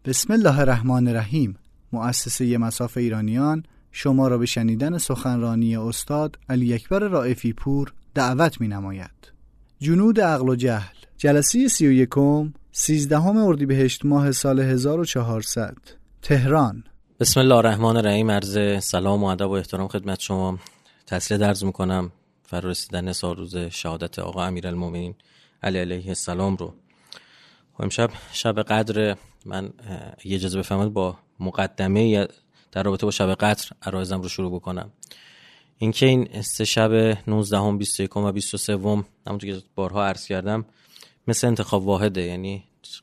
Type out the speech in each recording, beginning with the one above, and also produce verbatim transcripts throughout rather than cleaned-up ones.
بسم الله الرحمن الرحیم. مؤسسه مصاف ایرانیان شما را به شنیدن سخنرانی استاد علی اکبر رائفی پور دعوت می نماید. جنود عقل و جهل، جلسه سی و یکم سیزدهم اردیبهشت ماه سال هزار و چهارصد، تهران. بسم الله الرحمن الرحیم. عرض سلام و ادب و احترام خدمت شما. تسلیت عرض میکنم فرارسیدن سال روز شهادت آقا امیرالمومنین علی علیه السلام رو. امشب شب قدر. من یه اجازه بفرمایید با مقدمه در رابطه با شب قدر عرایزم رو شروع بکنم. اینکه این سه شب نوزدهم، بیست و یکم و بیست و سوم همونطور که بارها عرض کردم مثل انتخاب واحده، یعنی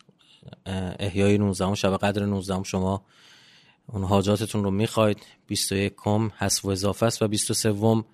احیای نوزدهم، شب قدر نوزدهم شما اون حاجاتتون رو میخواید، بیست و یکم حذف و اضافه است و بیست و سوم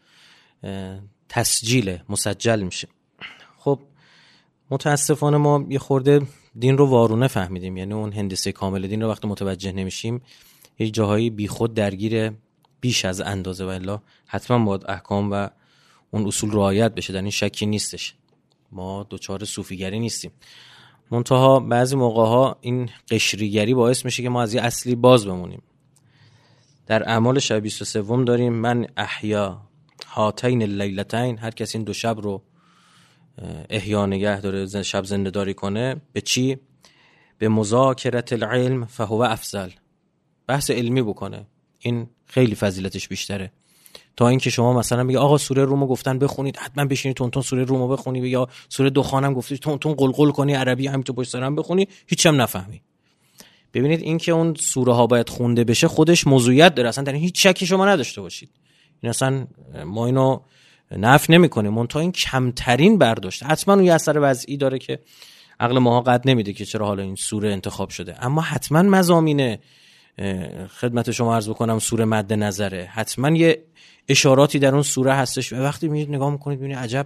تسجیل مسجل میشه. خب متاسفانه ما یه خورده دین رو وارونه فهمیدیم، یعنی اون هندسه کامل دین رو وقتی متوجه نمیشیم یه جاهایی بی خود درگیر بیش از اندازه، و الا حتما باید احکام و اون اصول رعایت بشه، در این شکی نیستش. ما دوچار صوفیگری نیستیم، منتها بعضی موقع ها این قشریگری باعث میشه که ما از یه اصلی باز بمونیم. در اعمال شب بیست و سوم داریم من احیا هاتین اللیلتین، هر کسی این دو شب رو احیا نگه داره، شب زنده داری کنه. به چی؟ به مذاکرت العلم فهو افضل، بحث علمی بکنه، این خیلی فضیلتش بیشتره تا اینکه شما مثلا بگی آقا سوره رومو گفتن بخونید، حتما بشینید تون تون سوره رومو بخونی، یا سوره دخانم گفتید تون تون قلقل کنی، عربی همینطور پشت سرم بخونی، هیچ هم نفهمی. ببینید این که اون سوره ها باید خونده بشه خودش موضوعیت داره، اصلا در این هیچ شکی شما نداشته باشید. این اصلا ما اینو نفی نمی‌کنیم، منتها این کمترین برداشت حتما اون یه اثر وضعی داره که عقل ماها قد نمیده که چرا حالا این سوره انتخاب شده، اما حتما مضامین خدمت شما عرض بکنم سوره مد نظره، حتما یه اشاراتی در اون سوره هستش و وقتی میید نگاه میکنید میبینید عجب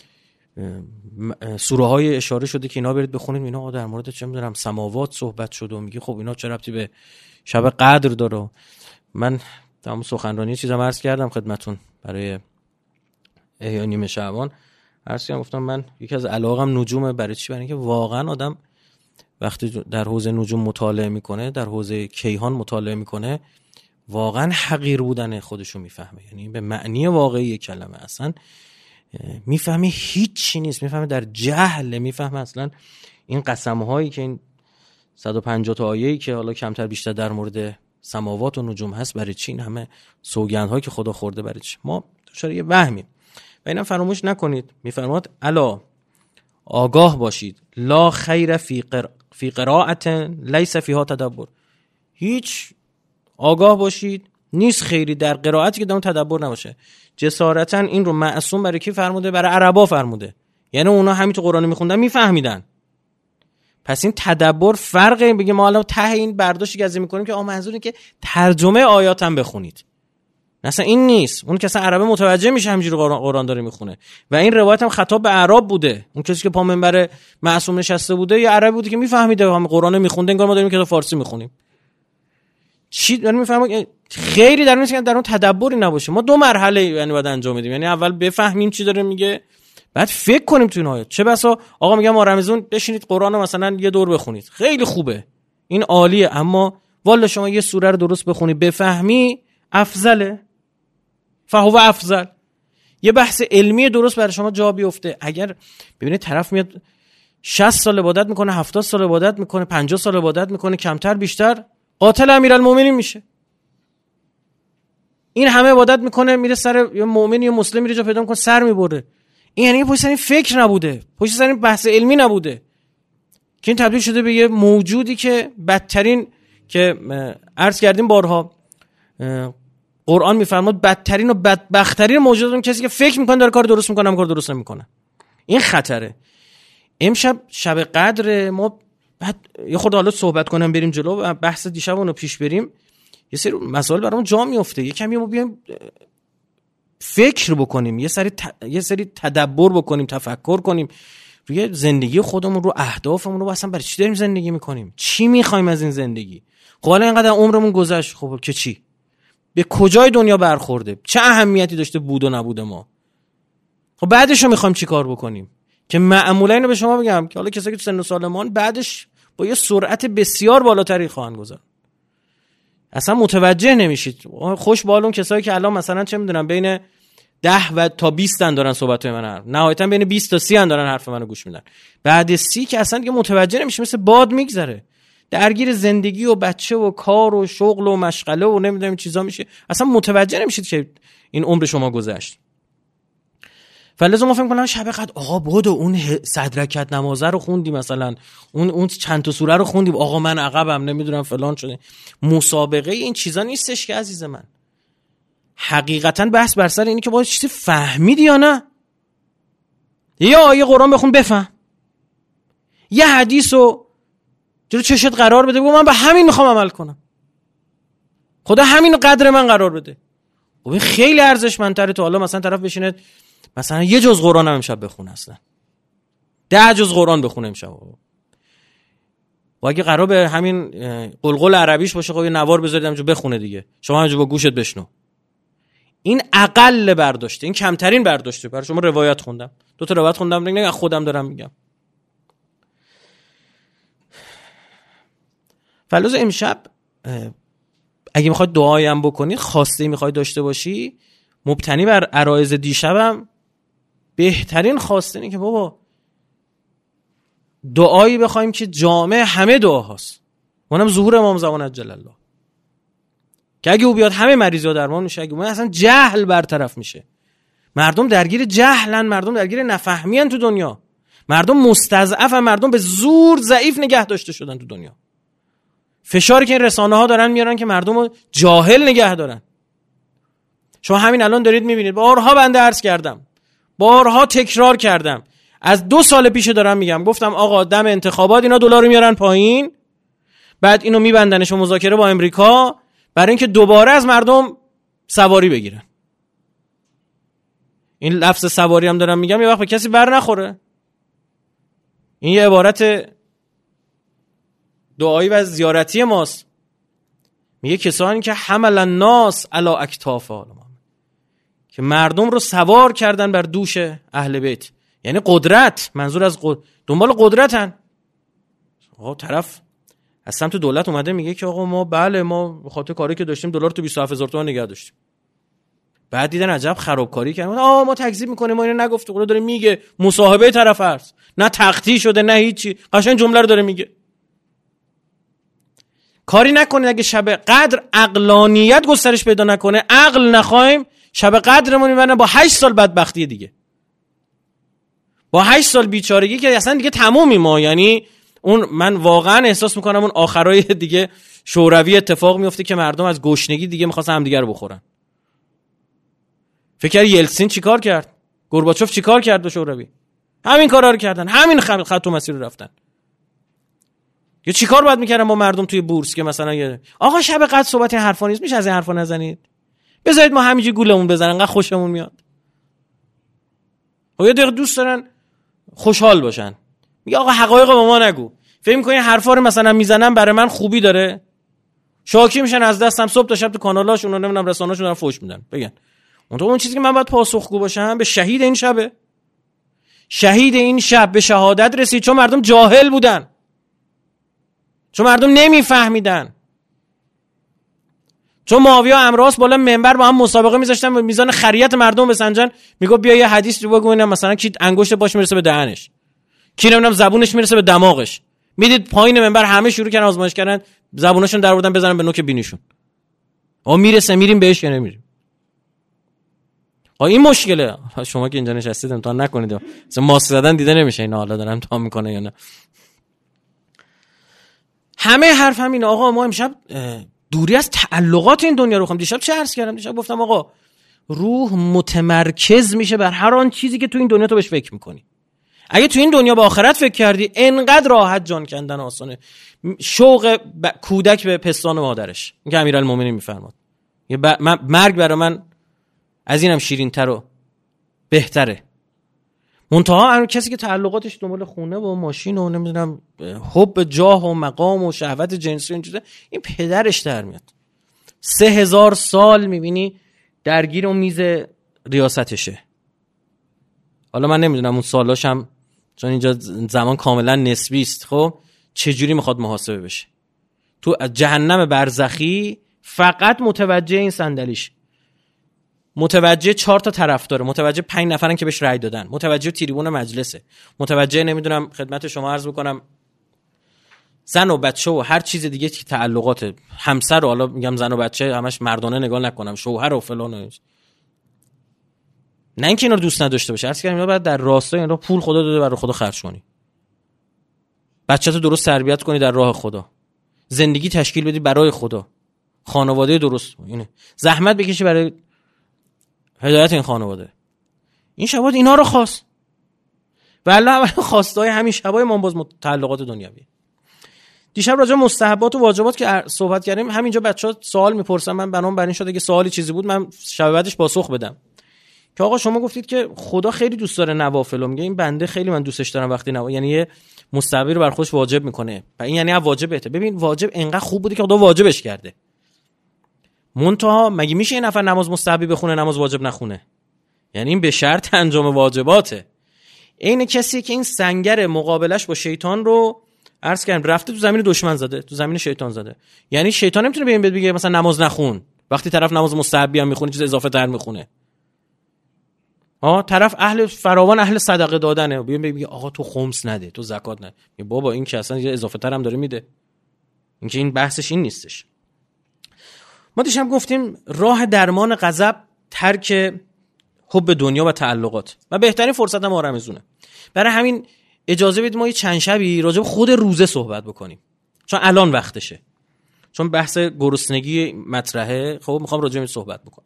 سوره های اشاره شده که اینا برید بخونید، اینا در مورد چه میدونم سماوات صحبت شده و میگه خب اینا چه ربطی به شب قدر داره. من تمام سخنرانی چیزام عرض کردم خدمتون برای احیا نیمه شعبان، عرض کردم گفتم من یکی از علاقم نجومه. برای چی؟ برای اینکه واقعا آدم وقتی در حوزه نجوم مطالعه میکنه، در حوزه کیهان مطالعه میکنه، واقعا حقیر بودن خودشو میفهمه، یعنی به معنی واقعی کلمه اصلا میفهمه هیچ چی نیست، میفهمه در جهل، میفهمه اصلا این قسمهایی که این صد و پنجاه تا آیه‌ای که حالا کمتر بیشتر در مورد سماوات و نجوم هست برای چی، این همه سوگندهایی که خدا خورده برای چی. ما دچار یه وهمی و اینم فراموش نکنید. میفرماد الا آگاه باشید لا خیر فی قر... فی قرائت لیس فیها تدبر، هیچ آگاه باشید نیست خیری در قرائتی که در اون تدبر نباشه. جسارتا این رو معصوم برای کی فرموده؟ برای عربا فرموده، یعنی اونا همین تو قرآن میخوندن میفهمیدن. پس این تدبر فرقه. بگیم ما الان ته این برداشتی که از این میکنیم که آ منظوره که ترجمه آیات هم بخونید، اصلا این نیست. اون کسی عربی متوجه میشه همینجوری قرآن داره میخونه و این روایت هم خطاب به اعراب بوده. اون کسی که پا منبر معصوم نشسته بوده یه عربی بوده که میفهمیده هم قرآن میخونده، انگار ما داریم که فارسی میخونیم. چی داریم میفهمیم؟ خیلی در نیست که در اون تدبری نباشه. ما دو مرحله یعنی باید انجام بدیم، یعنی اول بفهمیم چی داره میگه، بعد فکر کنیم تو این آیات. چه بسا آقا میگم ما رمضان بشینید قرآن مثلا یه دور بخونید، خیلی خوبه، این عالیه، اما والا شما یه سوره رو درست بخونی بفهمی افضله، فهو افضل. یه بحث علمی درست برای شما جا بیفته. اگر ببینید طرف میاد شصت سال عبادت میکنه، هفتاد سال عبادت میکنه، پنجاه سال عبادت میکنه، کمتر بیشتر قاتل امیرالمومنین میشه. این همه عبادت میکنه، میره سر یا مؤمن یا مسلم میره جا پیدا میکنه سر میبره. این یعنی پشت سر این فکر نبوده، پشت سر این بحث علمی نبوده، که این تبدیل شده به یه موجودی که بدترین که عرض کردیم بارها قرآن میفرماد بدترین و بدبختترین موجودات اون کسی که فکر میکنه داره کار درست میکنه، کار درست نمیکنه. این خطره. امشب شب قدر ما بعد یه خورده حالا صحبت کنم بریم جلو و بحث دیشبونو رو پیش بریم. یه سری مسائل برامون جا میفته، یه کمی ما بیایم فکر بکنیم، یه سری ت... یه سری تدبر بکنیم، تفکر کنیم روی زندگی خودمون، رو اهدافمون، رو اصلا برای چی داریم زندگی میکنیم، چی میخوایم از این زندگی. خب حالا اینقدر عمرمون گذشت، خب که چی؟ به کجای دنیا برخورده؟ چه اهمیتی داشته بود و نبوده ما؟ خب بعدش رو میخوایم چی کار بکنیم؟ که معمولا اینو به شما بگم که حالا کسایی که سن و سالمان بعدش با یه سرعت بسیار بالاتری خواهند گذارد. اصلا متوجه نمیشید. خوش بالون کسایی که الان مثلا چه میدونم بین ده و تا بیست ان دارن صحبت من حرف، نهایتا بین بیست تا سی ان دارن حرف منو گوش میدن. بعد سی که اصلا دیگه متوجه نمیشه، مثل باد میگذره، درگیر زندگی و بچه و کار و شغل و مشغله و نمیدونم چیزا میشه، اصلا متوجه نمیشید که این عمر شما گذشت. فلذا ما فکر کنم شب قدر آقا بود و اون صد رکعت نمازه رو خوندی، مثلا اون اون چند تا سوره رو خوندی، آقا من عقبم نمیدونم فلان شده. مسابقه این چیزا نیستش که عزیز من. حقیقتا بحث بر سر اینه که باید چیزی فهمیدی یا نه. یا آیه قرآن بخون بفهم، یه حدیثو جلو چشت قرار بده بگو من به همین میخوام عمل کنم، خدا همین قدر من قرار بده. خب این خیلی ارزشمندتره تو حالا مثلا طرف بشینه مثلا یه جز قرآن هم امشب بخونه، اصلا ده جز قرآن بخونه امشب. و اگه قرار به همین قلقل عربیش باشه خب یه نوار بذارید همونجا بخونه دیگه، شما همونجا با گوشت بشنو. این اقل برداشته، این کمترین برداشته. برای شما روایت خوندم، دو تا روایت خوندم، نه خودم دارم میگم. فلوز امشب اگه میخواد دعایی هم بکنی، خواسته میخوای داشته باشی، مبتنی بر عرایض دیشبم بهترین خواسته اینه که بابا دعایی بخوایم که جامع همه دعا هاست، اونم ظهور امام زمان عجل الله، که اگه او بیاد همه مریضا درمان میشه، اگه اون اصلا جهل برطرف میشه. مردم درگیر جهلن، مردم درگیر نفهمیان تو دنیا، مردم مستضعفن، مردم به زور ضعیف نگه داشته شدن تو دنیا. فشاری که این رسانه ها دارن میارن که مردم رو جاهل نگه دارن. شما همین الان دارید میبینید، بارها بنده عرض کردم، بارها تکرار کردم، از دو سال پیش دارم میگم، گفتم آقا دم انتخابات اینا دلار رو میارن پایین، بعد اینو میبندنش و مذاکره با امریکا برای اینکه دوباره از مردم سواری بگیرن. این لفظ سواری هم دارم میگم یه وقت به کسی بر نخوره. این یه عبارت دعایی و زیارتی ماست. میگه کسانی که حمل الناس علی اکتافهم، که مردم رو سوار کردن بر دوش اهل بیت، یعنی قدرت، منظور از قد... دنبال قدرتن. آقا طرف از سمت دولت اومده میگه که آقا ما بله ما به خاطر کاری که داشتیم دلار تو بیست و هفت هزار تومان نگه داشتیم. بعد دیدن عجب خرابکاری کردن، آ ما تکذیب میکنیم، ما اینو نگفتیم. خدا داره میگه مصاحبه طرف هست، نه تختی شده نه هیچی، قشنگ جمله رو داره میگه. کاری نکنید اگه شب قدر عقلانیت گسترش پیدا نکنه، عقل نخوایم، شب قدرمون میبرن با هشت سال بدبختی دیگه، با هشت سال بیچارگی که اصلا دیگه تمومی ما. یعنی اون من واقعا احساس میکنم اون آخرای دیگه شوروی اتفاق میفته که مردم از گشنگی دیگه میخواستن هم دیگه رو بخورن. فکر یلتسین چیکار کرد؟ گورباچوف چیکار کرد به شوروی؟ همین کارا رو کردن، همین خط و مسیر رو رفتن. یا چیکار باید میکردن با مردم توی بورس که مثلا یه آقا شب قدر صحبت این حرفا نیست، میشه از این حرفا نزنید، بذارید ما همینجوری گولمون بزنن، انقدر خوشمون میاد. و یه دقیقه دوست دارن خوشحال باشن، میگه آقا حقایق به ما نگو، فکر می‌کنی حرفا رو مثلا میزنن برای من خوبی داره، شاکی میشن از دستم، صبح تا شب تو کانالاشون و نمیدونم رسانه‌هاشون دارن فوش میدن. بگن اون تو اون چیزی که من باید پاسخگو باشم به شهید این شبه، شهید این شب به شهادت رسید چون مردم جاهل بودن، چون مردم نمیفهمیدن، چون معاویه و عمرو بالا منبر با هم مسابقه میذاشتن و میزان خریت مردم بسنجن، میگه بیا یه حدیث رو بگو، اینم مثلا کی انگشت باش میرسه به دهنش، کی نمیدونم زبونش میرسه به دماغش. میدید پایین منبر همه شروع کردن آزمایش کردن، زبونشون در آوردن بزنن به نوک بینیشون. آ میرسه میریم بهش یا نمیریم؟ آ این مشکله. شما که اینجا نشستید امتحان نکنید، مثلا ماسک زدن دیده نمیشه اینا حالا دارن امتحان میکنه یا نه. همه حرف همین آقا ما امشب دوری از تعلقات این دنیا رو خوام. دیشب چه عرض کردم؟ دیشب گفتم آقا روح متمرکز میشه بر هر آن چیزی که تو این دنیا تو بهش فکر میکنی. اگه تو این دنیا به آخرت فکر کردی انقدر راحت جان کندن آسانه. شوق ب... کودک به پستان مادرش، این که امیرالمومنین میفرماد، یه ب... من... مرگ برای من از اینم شیرین تر و بهتره. منتها کسی که تعلقاتش دنبال خونه و ماشین و نمیدونم حب جاه و مقام و شهوت جنسی و این چیزا، این پدرش در میاد. سه هزار سال میبینی درگیر اون میز ریاستشه. حالا من نمیدونم اون سالاشم، چون اینجا زمان کاملا نسبی است، خب چجوری میخواد محاسبه بشه. تو جهنم برزخی فقط متوجه این صندلیش، متوجه چهار تا طرفدار، متوجه پنج نفرن که بهش رأی دادن، متوجه تریبون مجلسه، متوجه نمیدونم خدمت شما عرض بکنم زن و بچه و هر چیز دیگه که تعلقات همسر و حالا میگم زن و بچه همش مردانه نگاه نکنم، شوهر و فلان و نه اینکه اینا رو دوست نداشته باشه، عرض کردم اینا باید در راستای اینا پول خدا داده برای خدا خرج کنی، بچه‌تو درست تربیت کنی در راه خدا، زندگی تشکیل بدی برای خدا، خانواده درست اینه، زحمت بکشی برای هدایت این خانواده. این شبات اینا رو خواست و الله خواستای همین شبای ما باز تعلقات دنیوی. دیشب راجع به مستحبات و واجبات که صحبت کردیم، همینجا بچه‌ها سوال میپرسن، من بنام بر این شده که سوالی چیزی بود من شب بعدش پاسخ بدم که آقا شما گفتید که خدا خیلی دوست داره نوافل، میگه این بنده خیلی من دوستش دارم وقتی نوا، یعنی یه مستحبی رو بر خودش واجب میکنه و این یعنی واجبه. ببین واجب انقدر خوب بوده که خدا واجبش کرده، منتها مگه میشه یه نفر نماز مستحبی بخونه نماز واجب نخونه؟ یعنی این به شرط انجام واجباته. این کسی که این سنگر مقابلش با شیطان رو عرض کردم رفته تو زمین دشمن زده، تو زمین شیطان زده. یعنی شیطان نمیتونه به این بگه مثلا نماز نخون وقتی طرف نماز مستحبی هم میخونه چیز اضافه تر میخونه. ها طرف اهل فراوان اهل صدقه دادنه، بیان بگه آقا تو خمس نده، تو زکات نده، بابا این که اصلا یه اضافه تر هم داره میده. این که این بحثش این نیستش. ما دیشب گفتیم راه درمان غضب ترک حب دنیا و تعلقات و بهترین فرصت هم رمضونه. برای همین اجازه بدید ما یه چند شبی راجع به خود روزه صحبت بکنیم، چون الان وقتشه، چون بحث گرسنگی مطرحه. خب میخوام راجع به این صحبت بکنم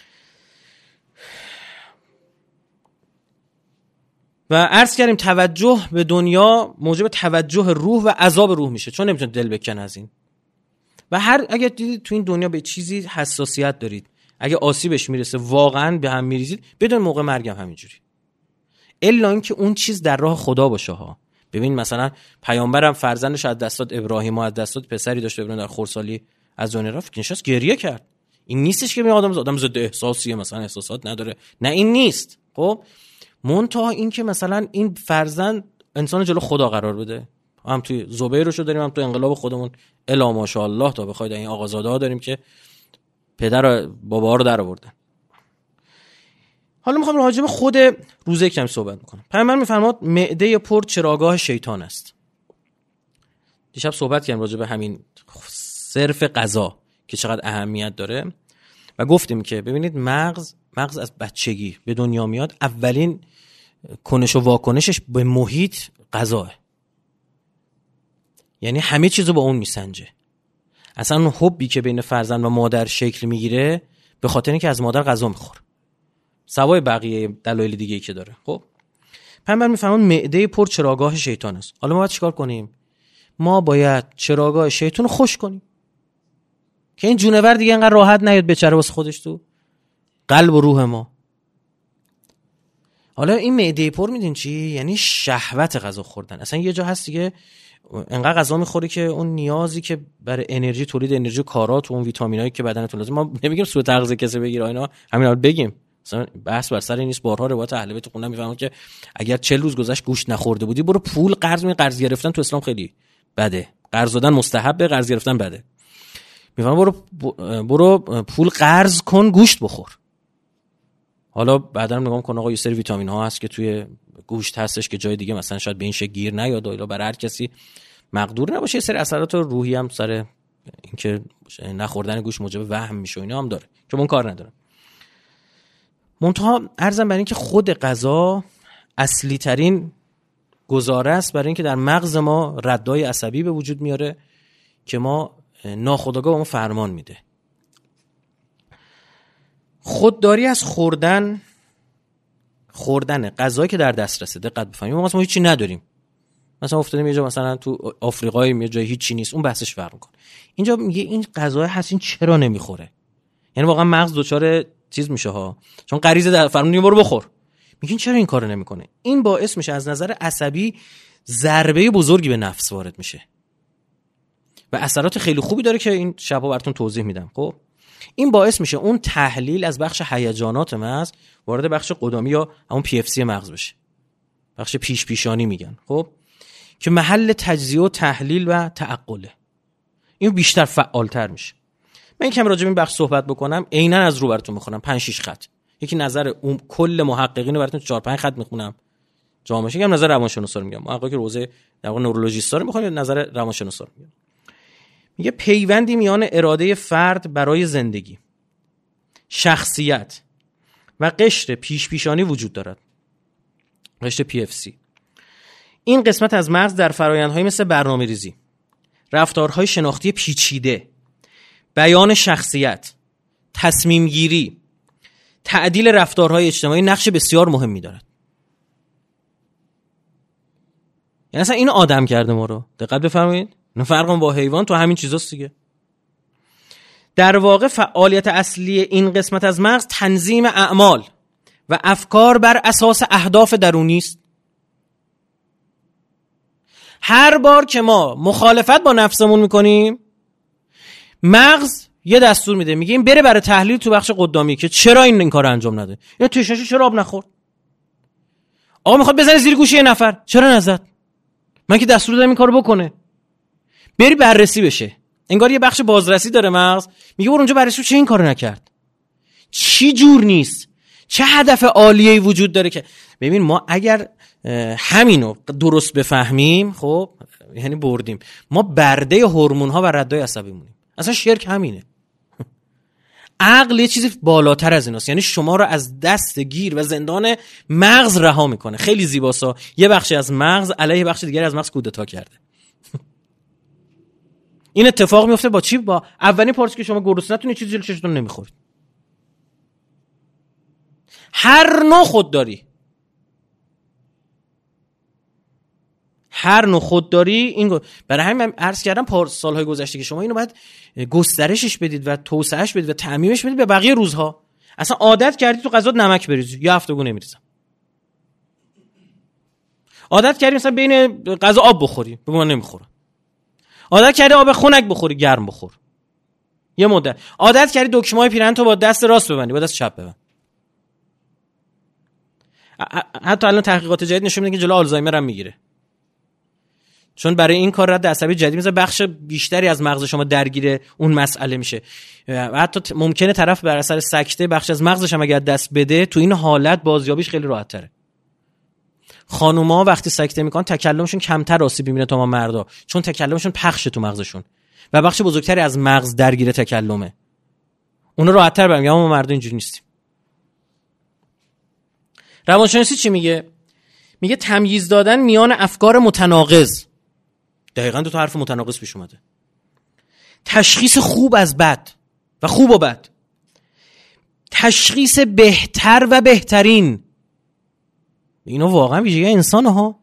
و عرض کردیم توجه به دنیا موجب توجه روح و عذاب روح میشه، چون نمیتونه دل بکنه از این. و هر اگه دیدید تو این دنیا به چیزی حساسیت دارید، اگه آسیبش میرسه واقعا به هم میریزید، بدون موقع مرگم همینجوری، الا اینکه اون چیز در راه خدا باشه ها. ببین مثلا پیامبرم فرزندش از دست داد، ابراهیم از دست داد، پسری داشت ابراهیم در خردسالی از دنیا رفت، نشست گریه کرد. این نیستش که می آدم آدم ضد احساسیه، مثلا احساسات نداره، نه این نیست. خب منتها این که مثلا این فرزند انسان جلو خدا قرار بده، هم توی زبیرشو داریم، هم تو انقلاب خودمون الا ماشاءالله تا بخواید این آقازاده ها داریم که پدر و بابا رو در آوردن. حالا میخوام راجع به خود روزه کم صحبت میکنم. پیامبر میفرماد معده پر چراگاه شیطان است. دیشب صحبت کردیم راجع به همین صرف غذا که چقدر اهمیت داره و گفتیم که ببینید مغز مغز از بچگی به دنیا میاد، اولین کنش و واکنشش به محیط غذاه، یعنی همه چیزو با اون میسنجه. اصلا اون حبی که بین فرزند و مادر شکل میگیره به خاطر اینکه از مادر غذا میخوره، سوای بقیه دلایل دیگه‌ای که داره. خب پیامبر میفهمون معده پر چراگاه شیطان است. حالا ما باید چیکار کنیم؟ ما باید چراگاه شیطان رو خوش کنیم که این جونور دیگه انقدر راحت نیاد بچره واسه خودش تو قلب و روح ما. حالا این معده پر میدین چی؟ یعنی شهوت غذا خوردن. اصلا یه جا هست دیگه انقدر غذا میخوری که اون نیازی که برای انرژی، تولید انرژی، کارات و اون ویتامینایی که بدنتون لازم، ما نمیگیم سوء تغذیه کسی بگیره اینا، همین الان بگیم مثلا بحث بر سر این نیست. بارها روایت اهل بیت خوندم میفهمن که اگر چهل روز گذشت گوشت نخورده بودی برو پول قرض می قرض گرفتن تو اسلام خیلی بده، قرض دادن مستحبه، قرض گرفتن بده. میفهمن برو برو پول قرض کن گوشت بخور. حالا بعدا نگاه کن آقا یه سری ویتامین ها هست که توی گوشت هستش که جای دیگه مثلا شاید به این شکل گیر نیاد، الا برای هر کسی مقدور نباشه. یه سری اثرات روحی هم سر اینکه نخوردن گوشت موجب وهم میشه اینا هم داره که من کار ندارم. منتها عرضم برای اینکه خود غذا اصلی ترین گزاره است برای اینکه در مغز ما ردای عصبی به وجود میاره که ما ناخودآگاه به ما فرمان میده. خودداری از خوردن خوردن غذایی که در دسترسه. دقت بفرمایید، ما مثلا هیچی نداریم، مثلا افتادیم یه جا مثلا تو آفریقای یه جای هیچی نیست، اون بحثش فرق میکنه. اینجا میگه این غذا هست، این چرا نمیخوره؟ یعنی واقعا مغز دوچار چیز میشه ها، چون غریزه در فرمون برو بخور. میگین چرا این کارو نمیکنه؟ این باعث میشه از نظر عصبی ضربه بزرگی به نفس وارد میشه و اثرات خیلی خوبی داره که این شبا براتون توضیح میدم. خب این باعث میشه اون تحلیل از بخش هیجانات مغز وارد بخش قدامی یا همون پی اف سی مغز بشه، بخش پیش پیشانی میگن. خب که محل تجزیه و تحلیل و تعقله. این بیشتر فعالتر میشه. من کمی راجع به این بخش صحبت بکنم، عیناً از رو براتون میخونم پنج شش خط. یکی نظر اون کل محققین رو براتون چهار پنج خط میخونم. جامعه میگم نظر روانشناسا رو میگم. محققی که روزه در واقع نورولوژیستا رو میخونم، نظر روانشناسا رو میگم. میگه پیوندی میان اراده فرد برای زندگی، شخصیت و قشر پیش پیشانی وجود دارد. قشر پی اف سی. این قسمت از مغز در فرآیندهای مثل برنامه‌ریزی، رفتارهای شناختی پیچیده، بیان شخصیت، تصمیم گیری، تعدیل رفتارهای اجتماعی نقش بسیار مهمی دارد. یعنی اصلا این آدم کرده ما رو. دقت بفرمایید. نه فرق با حیوان تو همین چیزاست دیگه. در واقع فعالیت اصلی این قسمت از مغز تنظیم اعمال و افکار بر اساس اهداف درونی است. هر بار که ما مخالفت با نفسمون میکنیم، مغز یه دستور میده، میگه این بره برای تحلیل تو بخش قدامی که چرا این این کارو انجام نده. یا تشنه‌شو چرا آب نخورد؟ آقا میخواد بزنه زیر گوش یه نفر، چرا نزد؟ من که دستور دادم این کارو بکنه. بری بررسی بشه. انگار یه بخش بازرسی داره مغز، میگه برو اونجا بررسی چه این کارو نکرد. چی جور نیست؟ چه هدف عالیه‌ای وجود داره که ببین ما اگر همینو درست بفهمیم، خب یعنی بردیم. ما برده هورمون‌ها و ردای عصبیمونیم. اصلا شرک همینه. عقل یه چیزی بالاتر از ایناست، یعنی شما رو از دست گیر و زندان مغز رها میکنه. خیلی زیباسا یه بخشی از مغز علیه بخش دیگری از مغز کودتا کرده. این اتفاق میفته با چی؟ با اولین پارچه که شما گرسنه‌تون چیزی جلوی چشتون نمیخورید. هر نوع خودداری، هر نوع خودداری این گو... برای همین من عرض کردم پار سالهای گذشته که شما اینو باید گسترشش بدید و توسعهش بدید و تعمیمش بدید به بقیه روزها. اصلا عادت کردید تو غذا نمک بریزید، یه هفتهگو نمیریزم. عادت کردید مثلا بین غذا آب بخوری، بگو من نمیخورم. عادت کردی آب خنک بخوری، گرم بخور. یه مدت عادت کردی دکمه‌های پیرهن تو با دست راست ببندی، با دست چپ ببند. حتی الان تحقیقات جدید نشون میده که جلو آلزایمر هم میگیره. چون برای این کار رد عصبی جدید مثلا بخش بیشتری از مغز شما درگیر اون مسئله میشه. حتی ممکنه طرف بر اثر سکته بخش از مغزش هم اگر دست بده، تو این حالت بازیابیش خیلی راحت تره. خانوما وقتی سکته میکنن تکلمشون کمتر آسیب میبینه تا ما مردا، چون تکلمشون پخشه تو مغزشون و بخش بزرگتری از مغز درگیر تکلمه. اونا راحت‌تر برمیگن، ما مردا اینجوری نیستیم. روانشناسی چی میگه؟ میگه تمییز دادن میان افکار متناقض. دقیقاً دو تا حرف متناقض پیش اومده. تشخیص خوب از بد و خوب و بد. تشخیص بهتر و بهترین. اینا واقعا ویژگی انسانه ها.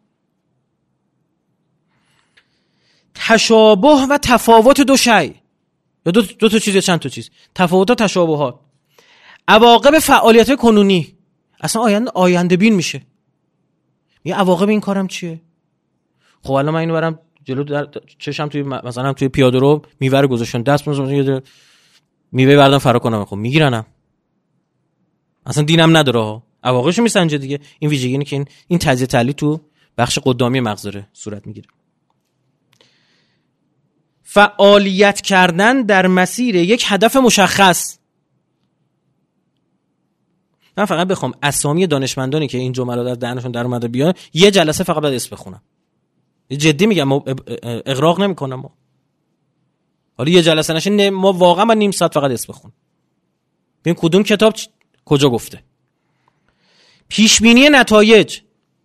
تشابه و تفاوت دو شی، یا دو, دو تا چیز یا چند تا چیز، تفاوت و تشابهات. عواقب فعالیت کنونی، اصلا آینده آینده بین میشه. یه عواقب این کارم چیه؟ خب الان من اینو برم جلو در چشم توی مثلا توی پیاده رو میوه رو گذاشتن، دست مثلا میوه بردن فرا کنم، خب میگیرنم. اصلا دینم نداره ها. عواقبش میسنجه دیگه. این ویژگی اینه که این این تجزیه تحلیل تو بخش قدامی مغز داره صورت میگیره. فعالیت کردن در مسیر یک هدف مشخص. من فقط بخوام اسامی دانشمندانی که این جملات از دهنشون در اومده بیان، یه جلسه فقط باید اسم بخونم. جدی میگم، ما اغراق نمیکنم. ما حالا یه جلسه نشه، ما واقعا من نیم ساعت فقط اسم بخونم. ببین کدوم کتاب کجا گفته. پیش بینی نتایج،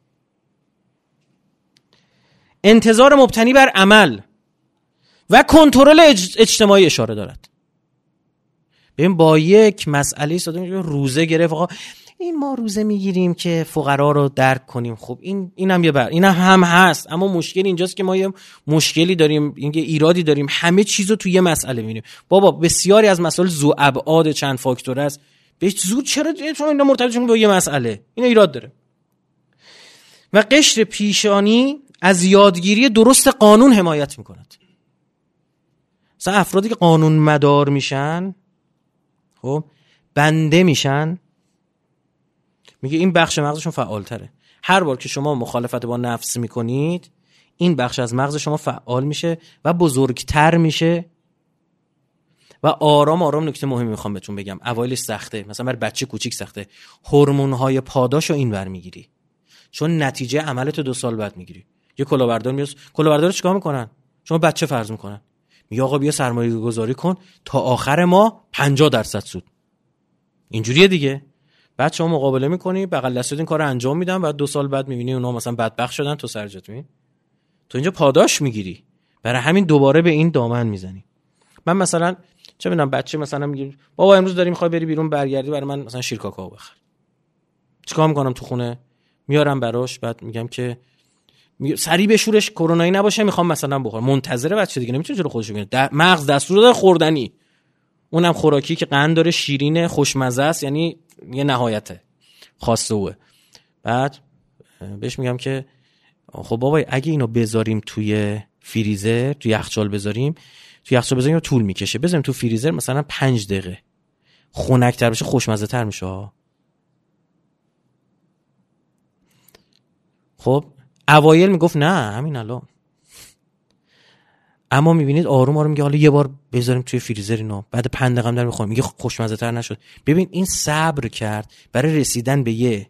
انتظار مبتنی بر عمل و کنترل اجتماعی اشاره دارد. ببین با یک مسئله ساده میگه روزه گرفت، آقا این ما روزه میگیریم که فقرا رو درک کنیم. خب این اینم یه بر اینم هم هست، اما مشکل اینجاست که ما یه مشکلی داریم، اینکه ایرادی داریم، همه چیزو توی یه مسئله میبینیم. بابا بسیاری از مسائل ذو ابعاد چند فاکتور است. بهش زود چرا چون اینا مرتبط با یه مسئله، این ایراد داره. و قشر پیشانی از یادگیری درست قانون حمایت میکند. مثلا افرادی که قانون مدار میشن، خب بنده میشن، میگه این بخش مغزشون فعال تره. هر بار که شما مخالفت با نفس میکنید، این بخش از مغز شما فعال میشه و بزرگتر میشه و آرام آرام. نکته مهمی میخوام بهتون بگم، اوایلش سخته، مثلا برای بچه کوچیک سخته، هورمون‌های پاداشو اینور میگیری، چون نتیجه عملت دو سال بعد میگیری. یه کلاهبردار میاد، کلاهبردار چیکار میکنن؟ شما بچه فرض میکنن، میگه آقا بیا سرمایه گذاری کن تا آخر ماه پنجاه درصد سود. اینجوریه دیگه. بعد شما مقابله میکنی، بغل دستت این کارو انجام میدن، بعد دو سال بعد میبینی اونا مثلا بدبخت شدن، تو سرجت میبینی تو اینجا پاداش میگیری، برای همین دوباره به این دامن میزنی. من مثلا چه میدونم بچه مثلا میگه بابا امروز داری میخوای بری بیرون برگردی برای من مثلا شیر کاکائو بخر. چیکار میکنم تو خونه؟ میارم براش، بعد میگم که سری بشورش کرونایی نباشه، میخوام مثلا بخور. منتظره بچه دیگه نمیتونه جلو خودش بگیره، مغز دستور داره خوردنی، اونم خوراکی که قند داره، شیرینه، خوشمزه است، یعنی یه نهایته خاصه اوه. بعد بهش میگم که خب بابا اگه اینو بذاریم توی فریزر، توی یخچال بذاریم، توی یخچال بذاریم طول میکشه، بذاریم تو فریزر مثلا پنج دقیقه خنک‌تر بشه، خوشمزه تر میشه. خب اوایل میگفت نه همین الان، اما میبینید آروم آروم میگه حالا یه بار بذاریم توی فریزر اینو، بعد پنج دقیقه هم در میخوریم، میگه خوشمزه تر نشد. ببین این صبر کرد برای رسیدن به یه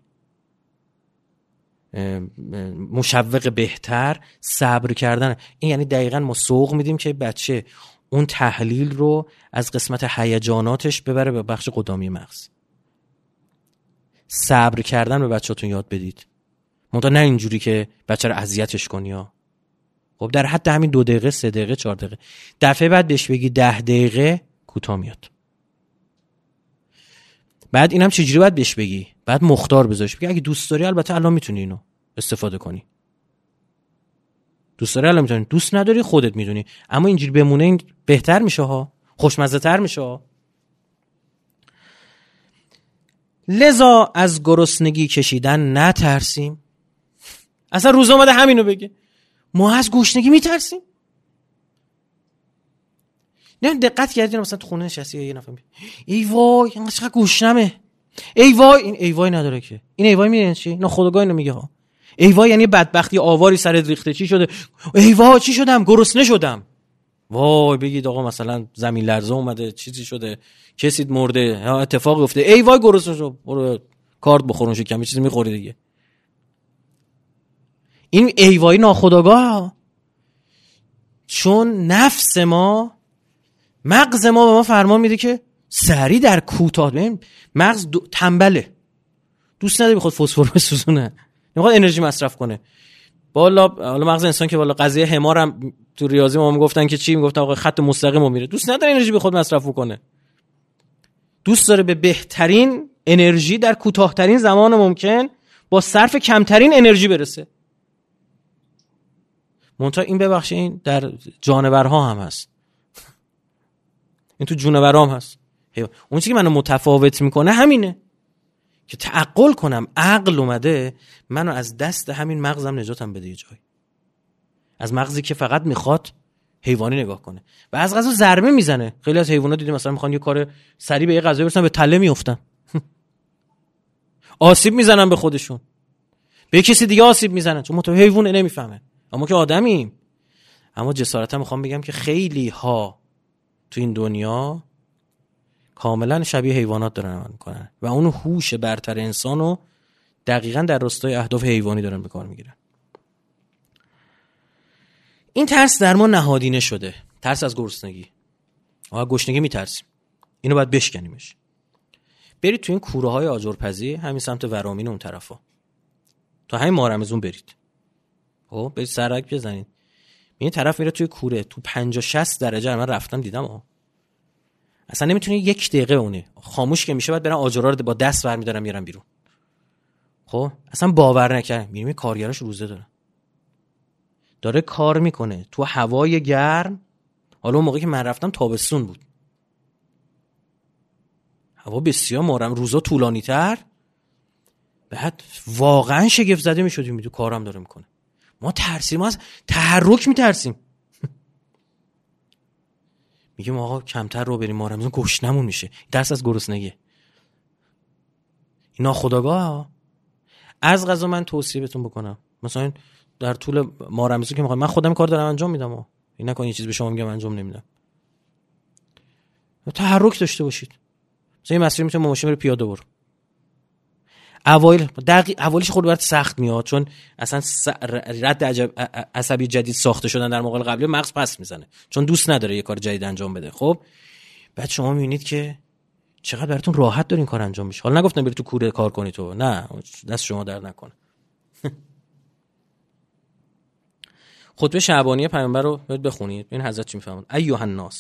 مشوق بهتر، صبر کردن. این یعنی دقیقاً ما سوق میدیم که بچه اون تحلیل رو از قسمت هیجاناتش ببره به بخش قدامی مغز. صبر کردن به بچه‌تون یاد بدید، منتها نه اینجوری که بچه رو اذیتش کنی ها. خب در حد همین دو دقیقه، سه دقیقه، چهار دقیقه. دفعه بعد بهش بگی ده دقیقه کوتاه میاد. بعد اینم چجوری باید بهش بگی؟ بعد مختار بذارش، بگی اگه دوست داری البته الان میتونی اینو استفاده کنی، دوست داری الان میتونی، دوست نداری خودت میدونی، اما اینجوری بمونه این بهتر میشه ها، خوشمزه تر میشه ها. لذا از گرسنگی کشیدن نترسیم. اصلا روز اومده همینو بگه، ما از گشنگی میترسیم. نه دقت کردین مثلا تو خونه نشستی یه نفر میگه ای وای اینقدر چقدر گشنمه، ای وای، این ای وای نداره که، این ای وای میدونی چی؟ ناخودآگاه اینو میگه ها. ای وای یعنی بدبختی آواری سرت ریخته، چی شده؟ ای وای چی شدم؟ گرسنه شدم. وای بگید آقا مثلا زمین لرزه اومده، چیزی شده، کسی مرده، یا اتفاقی افتاده، ای وای گرسنه شدم، برو کارت بخورون شکم چیزی میخوری دیگه. این ای وای ناخودآگاه، چون نفس ما، مغز ما به ما فرمان میده که سری در کوتاه. ببین مغز دو... تنبله، دوست نداره بخواد فسفر بسوزونه، نمیخواد انرژی مصرف کنه. بالا حالا مغز انسان که بالا قضیه حمارم تو ریاضی ما میگفتن که چی، میگفتن آقا خط مستقیم میره، دوست نداره انرژی به خود مصرف کنه، دوست داره به بهترین انرژی در کوتاه‌ترین زمان ممکن با صرف کمترین انرژی برسه. منتها این ببخشید در جانورها هم هست، این تو جونورها هم هست. اون چیزی که منو متفاوت میکنه همینه که تعقل کنم، عقل اومده منو از دست همین مغزم نجاتم بده یه جایی، از مغزی که فقط میخواد حیوانی نگاه کنه و از غذا ضربه میزنه. خیلی از حیوانات دیدیم مثلا میخوان یه کار سریع به یه غذا برسن، به تله میافتن آسیب میزنن به خودشون، به کسی دیگه آسیب میزنن، چون متو حیوانه نمیفهمه، اما که آدمیم. اما جسارتا میخوام بگم که خیلی ها تو این دنیا کاملا شبیه حیوانات دارن عمل میکنن و اون هوش برتر انسانو دقیقاً در راستای اهداف حیوانی دارن به کار میگیرن. این ترس در ما نهادینه شده، ترس از گرسنگی. آها گشنگی میترسیم، اینو باید بشکنیمش. برید تو این کوره های آجرپزی همین سمت ورامین اون طرفا، تا همین مارمزون برید، خب برید سرک بزنید، این طرف میره توی کوره، تو پنجاه شصت درجه من رفتم دیدم ها، اصلا نمیتونی یک دقیقه اونه خاموش که میشه، بعد برن آجرها رو با دست برمیدارن میارن بیرون. خب اصلا باور نکردم، میبینی کارگراش روزه داره داره کار میکنه تو هوای گرم. حالا اون موقعی که من رفتم تابستون بود، هوا بسیار مارم، روزا طولانی تر، بعد واقعا شگفت زده میشدیم میدو کارم داره میکنه. ما ترسیم، ما از تحرک میترسیم میگیم آقا کمتر رو بریم، ما رمزون گشنمون میشه. درس از گرسنگی، این ناخودآگاه. از غذا من توصیه بهتون بکنم، مثلا در طول ماه رمضان که میخوام من خودم کار دارم انجام میدم و این نکن یه چیز به شما میگم انجام نمیدم. تحرک داشته باشید. مثلا این مسیر میتونه ماشین بره پیاده برو. اوایل دقیق اوایلش خود برات سخت میاد چون اصلا رد عصبی جدید ساخته شدن در مقابل قبلی مغز پس میزنه چون دوست نداره یه کار جدید انجام بده. خب بعد شما میبینید که چقدر براتون راحت داره این کار انجام میشه. حالا نگفتم برید تو کوره کار کنی تو، نه دست شما درد نکنه. خطبه شعبانی پیامبر رو برید بخونید این حضرت چی میفهمون. ایها الناس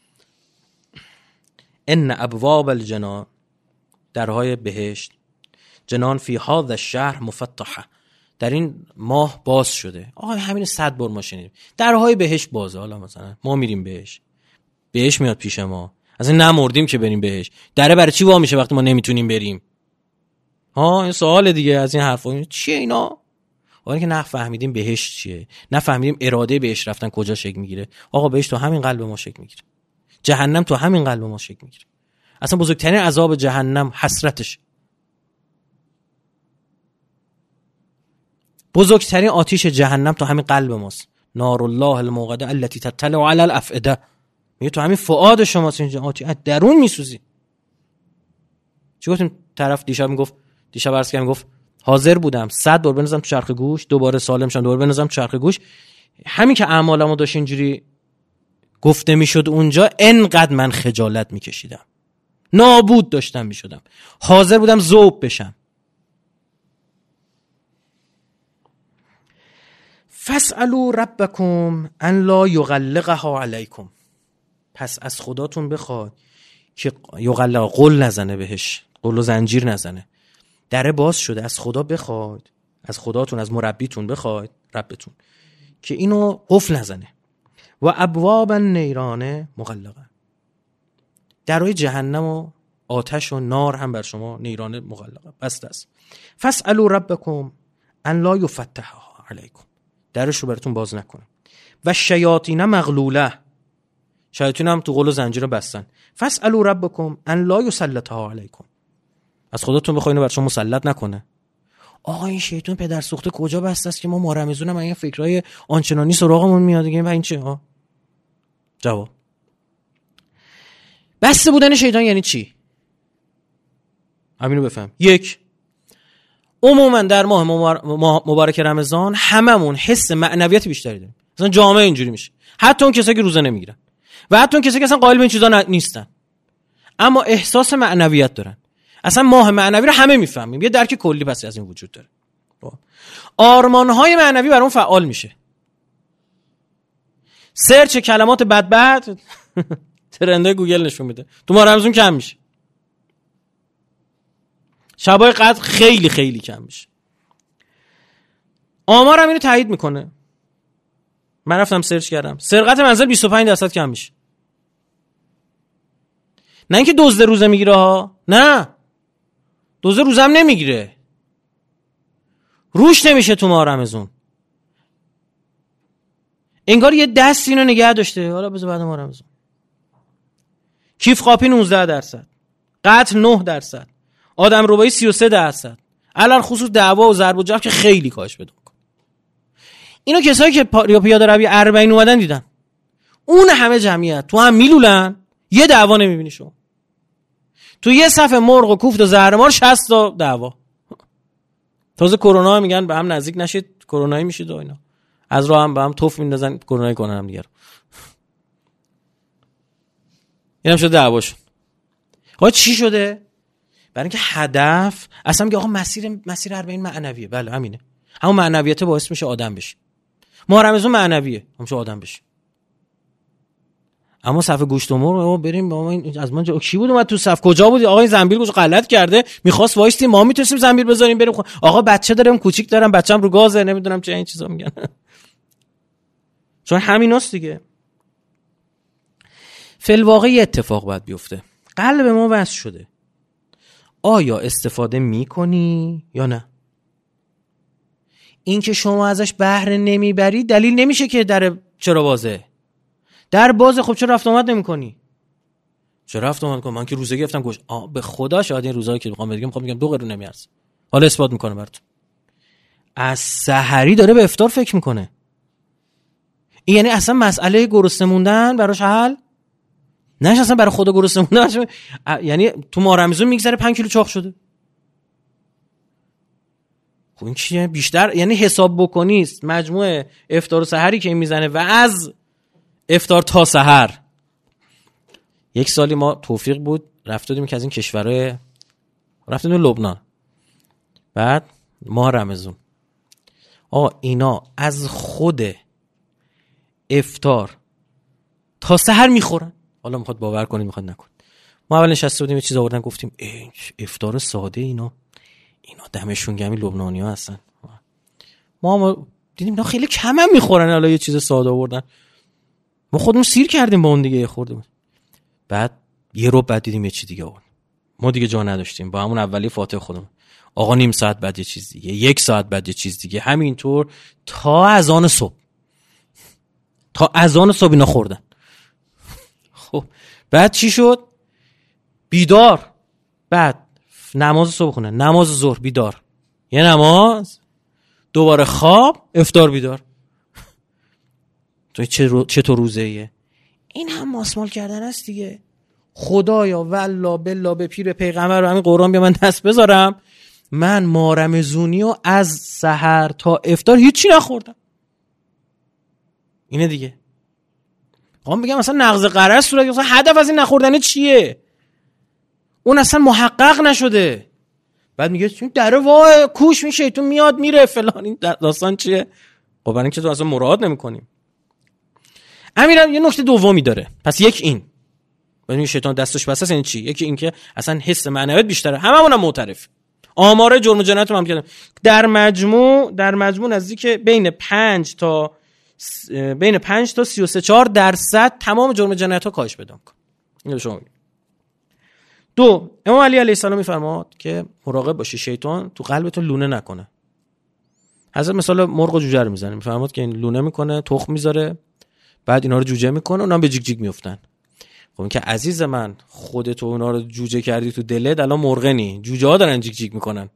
ان ابواب الجنان، درهای بهشت، جنان فی هذا الشهر مفتحه، در این ماه باز شده. آقا همین صد بار ما شنیدیم درهای بهشت بازه. حالا مثلا ما میریم بهش، بهش میاد پیش ما، اصلا نمردیم که بریم بهش، دره برای چی وا میشه وقتی ما نمیتونیم بریم؟ ها این سوال دیگه از این حرفا چیه اینا؟ آره که نه فهمیدیم بهشت چیه، نه فهمیدیم اراده بهش رفتن کجا شکل میگیره. آقا بهشت تو همین قلب ما شکل میگیره، جهنم تو همین قلب ما شکل میگیره. اصلا بزرگترین عذاب جهنم حسرتش، بزرگترین آتیش جهنم تو همین قلب ماست. نار الله الموقده التي تطلع على الافئده، میگه تو همین فؤاد شماست، اینجا آتیش از درون میسوزی. چی گفتیم طرف دیشب میگفت، دیشب عرض کردم میگفت حاضر بودم صد بار بنازم تو چرخ گوش، دوباره سالم شدم دوباره بنازم تو چرخ گوش. همین که اعمالمو داشت اینجوری گفته میشد اونجا، انقدر من خجالت میکشیدم، نابود داشتم میشدم، حاضر بودم ذوب بشم. فاسألوا ربکم ان لا یغلقها علیکم، پس از خداتون بخواد که یغلق قل نزنه بهش، قل و زنجیر نزنه. دره باز شده، از خدا بخواد، از خداتون از مربیتون بخواد، ربتون، که اینو قفل نزنه. و ابواب النیران مغلقه، درهای جهنم و آتش و نار هم بر شما نیران مغلقه بسته است. فاسألوا ربکم ان لا یفتحها علیکم، درش رو براتون باز نکنه. و شیاطین مغلوله، شیاطین هم تو قل و زنجیر بستن. فاسألوا ربکم ان لا یسلطها علیکم، از خودتون بخواید اینو بر شما مسلط نکنه. آقا این شیطان پدر سوخته کجا بسته است که ما ما رمضان هم این فکرای آنچنانی سراغمون میاد دیگه. این چه ها؟ جواب بسته بودن شیطان یعنی چی؟ همینو بفهم. یک، عموما در ماه مبارک رمضان هممون حس معنویت بیشتری داریم. مثلا جامعه اینجوری میشه، حتی اون کسایی که روزه نمیگیرن و حتی اون کسایی که اصلا قائل به این چیزا نیستن، اما احساس معنویت دارن. اصلا ماه معنوی رو همه میفهمیم، یه درک کلی پس از این وجود داره. آرمان‌های معنوی برام فعال میشه. سرچ کلمات بد بد ترندهای گوگل نشون میده تو ماه رمضان کم میشه، شبای قدر خیلی خیلی کم میشه. آمارم اینو تایید میکنه. من رفتم سرچ کردم، سرقت منزل بیست و پنج درصد کم میشه. نه اینکه دزد روزه میگیره ها، نه دزد روزه هم نمیگیره، روش نمیشه تو ماه رمضان. انگار یه دست اینو نگه داشته، حالا بذار بعد ماه رمضان. کیف خاپی نوزده درصد، قتل نه درصد، آدم ربایی سی و سه درصد، علل خصوص دعوا و ضرب و جرح که خیلی کاهش پیدا میکنه. اینو کسایی که پا... پیاده روی اربعین اومدن دیدن. اون همه جمعیت تو هم میلولن، یه دعوا نمیبینی شما. تو یه صفحه مرغ و کوفت و زهرمار شصت تا دعوا. تازه کرونا میگن به هم نزدیک نشید، کرونایی میشید و اینا. از راه هم به هم توف میندازن، کرونایی کنن هم دیگه. اینم شده دعواشون. آقا چی شده؟ برای اینکه هدف اصلا میگه آقا مسیر مسیر اربعین معنویه. بله همینه. همون معنویت باعث میشه آدم بشی. ماه رمضان معنویه، همش آدم بشی. اما صف گوشت و مرغ بریم با ما این از من کی بود اومد تو صف، کجا بود آقا این زنبیل گوش غلط کرده میخواست وایستیم ما میتونیم زنبیل بذاریم بریم خون. آقا بچه دارم کوچیک دارم بچه‌م رو گازه نمیدونم چه این چیزا میگن. چون همیناست دیگه. فل واقعی اتفاق باید بیفته. قلب ما وصل شده. آیا استفاده میکنی یا نه؟ این که شما ازش بهره نمیبری دلیل نمیشه که در چرا بازه. در بازه، خب چرا رفت آمد نمیکنی؟ چرا رفت آمد کنم؟ من که روزه گرفتم گوش آه به خدا شاید این روزایی که میخوام بگم میخوام میگم دو قرون نمیارزه. حالا اثبات میکنم براتون. از سحری داره به افطار فکر میکنه. این یعنی اصلا مسئله گرسنه موندن براش حل نشه، اصلا برای خدا گرسنه موندن، یعنی تو ماه رمضان میگذره پنج کیلو چاق شده. خب این چیه بیشتر؟ یعنی حساب بکنی مجموع افطار و سحری که این میزنه و از افطار تا سحر. یک سالی ما توفیق بود رفتیم که از این کشورهای رفتیم لبنان، بعد ماه رمضان آقا اینا از خود افطار تا سحر میخورن. حالا میخواد باور کنید میخواد نکن. ما اول نشسته بودیم یه چیز آوردن گفتیم افطار ساده اینا اینا دمشون گرم لبنانی‌ها هستن. ما ما دیدیم اینا خیلی کم هم میخورن، حالا یه چیز ساده آوردن ما خودمون سیر کردیم با اون دیگه خوردیم. بعد یه رو بعد دیدیم یه چیز دیگه آورد، ما دیگه جا نداشتیم با همون اولی فاتح خودمون. آقا نیم ساعت بعد یه چیز دیگه، یک ساعت بعد یه چیز دیگه، همینطور تا اذان صبح. تا اذان صبح اینا خوردن. خب بعد چی شد؟ بیدار، بعد نماز صبح خونه، نماز ظهر بیدار، یه نماز، دوباره خواب، افطار بیدار. تو چه رو... چطور روزه ایه؟ این هم ماسمال کردن است دیگه. خدایا والله بالله به پیر پیغمبر و همین قرآن بیا من دست بذارم، من ماه رمضانی و از سحر تا افطار هیچی نخوردم. اینه دیگه. میخوام بگم مثلا نقض قرض صورت مثلا هدف از این نخوردن چیه؟ اون اصلا محقق نشده. بعد میگه چون در وای کوش میشه تو میاد میره فلان، این داستان چیه؟ خب برای اینکه تو اصلا مراد نمی‌کنیم. امیرم یه نکته دومی داره. پس یک این ببین شیطان دستش بسته است، این چی؟ یکی این که اصلا حس معنویت بیشتره. هممون هم معترف. آمار جرم و جنایت هم کردم در مجموع در مجموع نزدیک بین پنج تا بین پنج تا سی و سه چهار درصد تمام جرم و جنایت ها کاهش پیدا می‌کنه. اینو شما میگید. دو، امام علی علیه السلام میفرماد که مراقب باشی شیطان تو قلبتون لونه نکنه. حضرت مثلا مرغ و جوجه رو میزنه، میفرماد که این لونه میکنه، تخم میذاره، بعد اینا رو جوجه میکنه، اونا به جیک جیک میافتن. خب این که عزیز من خودت اونا رو جوجه کردی تو دلت، الان مرغنی، جوجه ها دارن جیک جیک میکنن.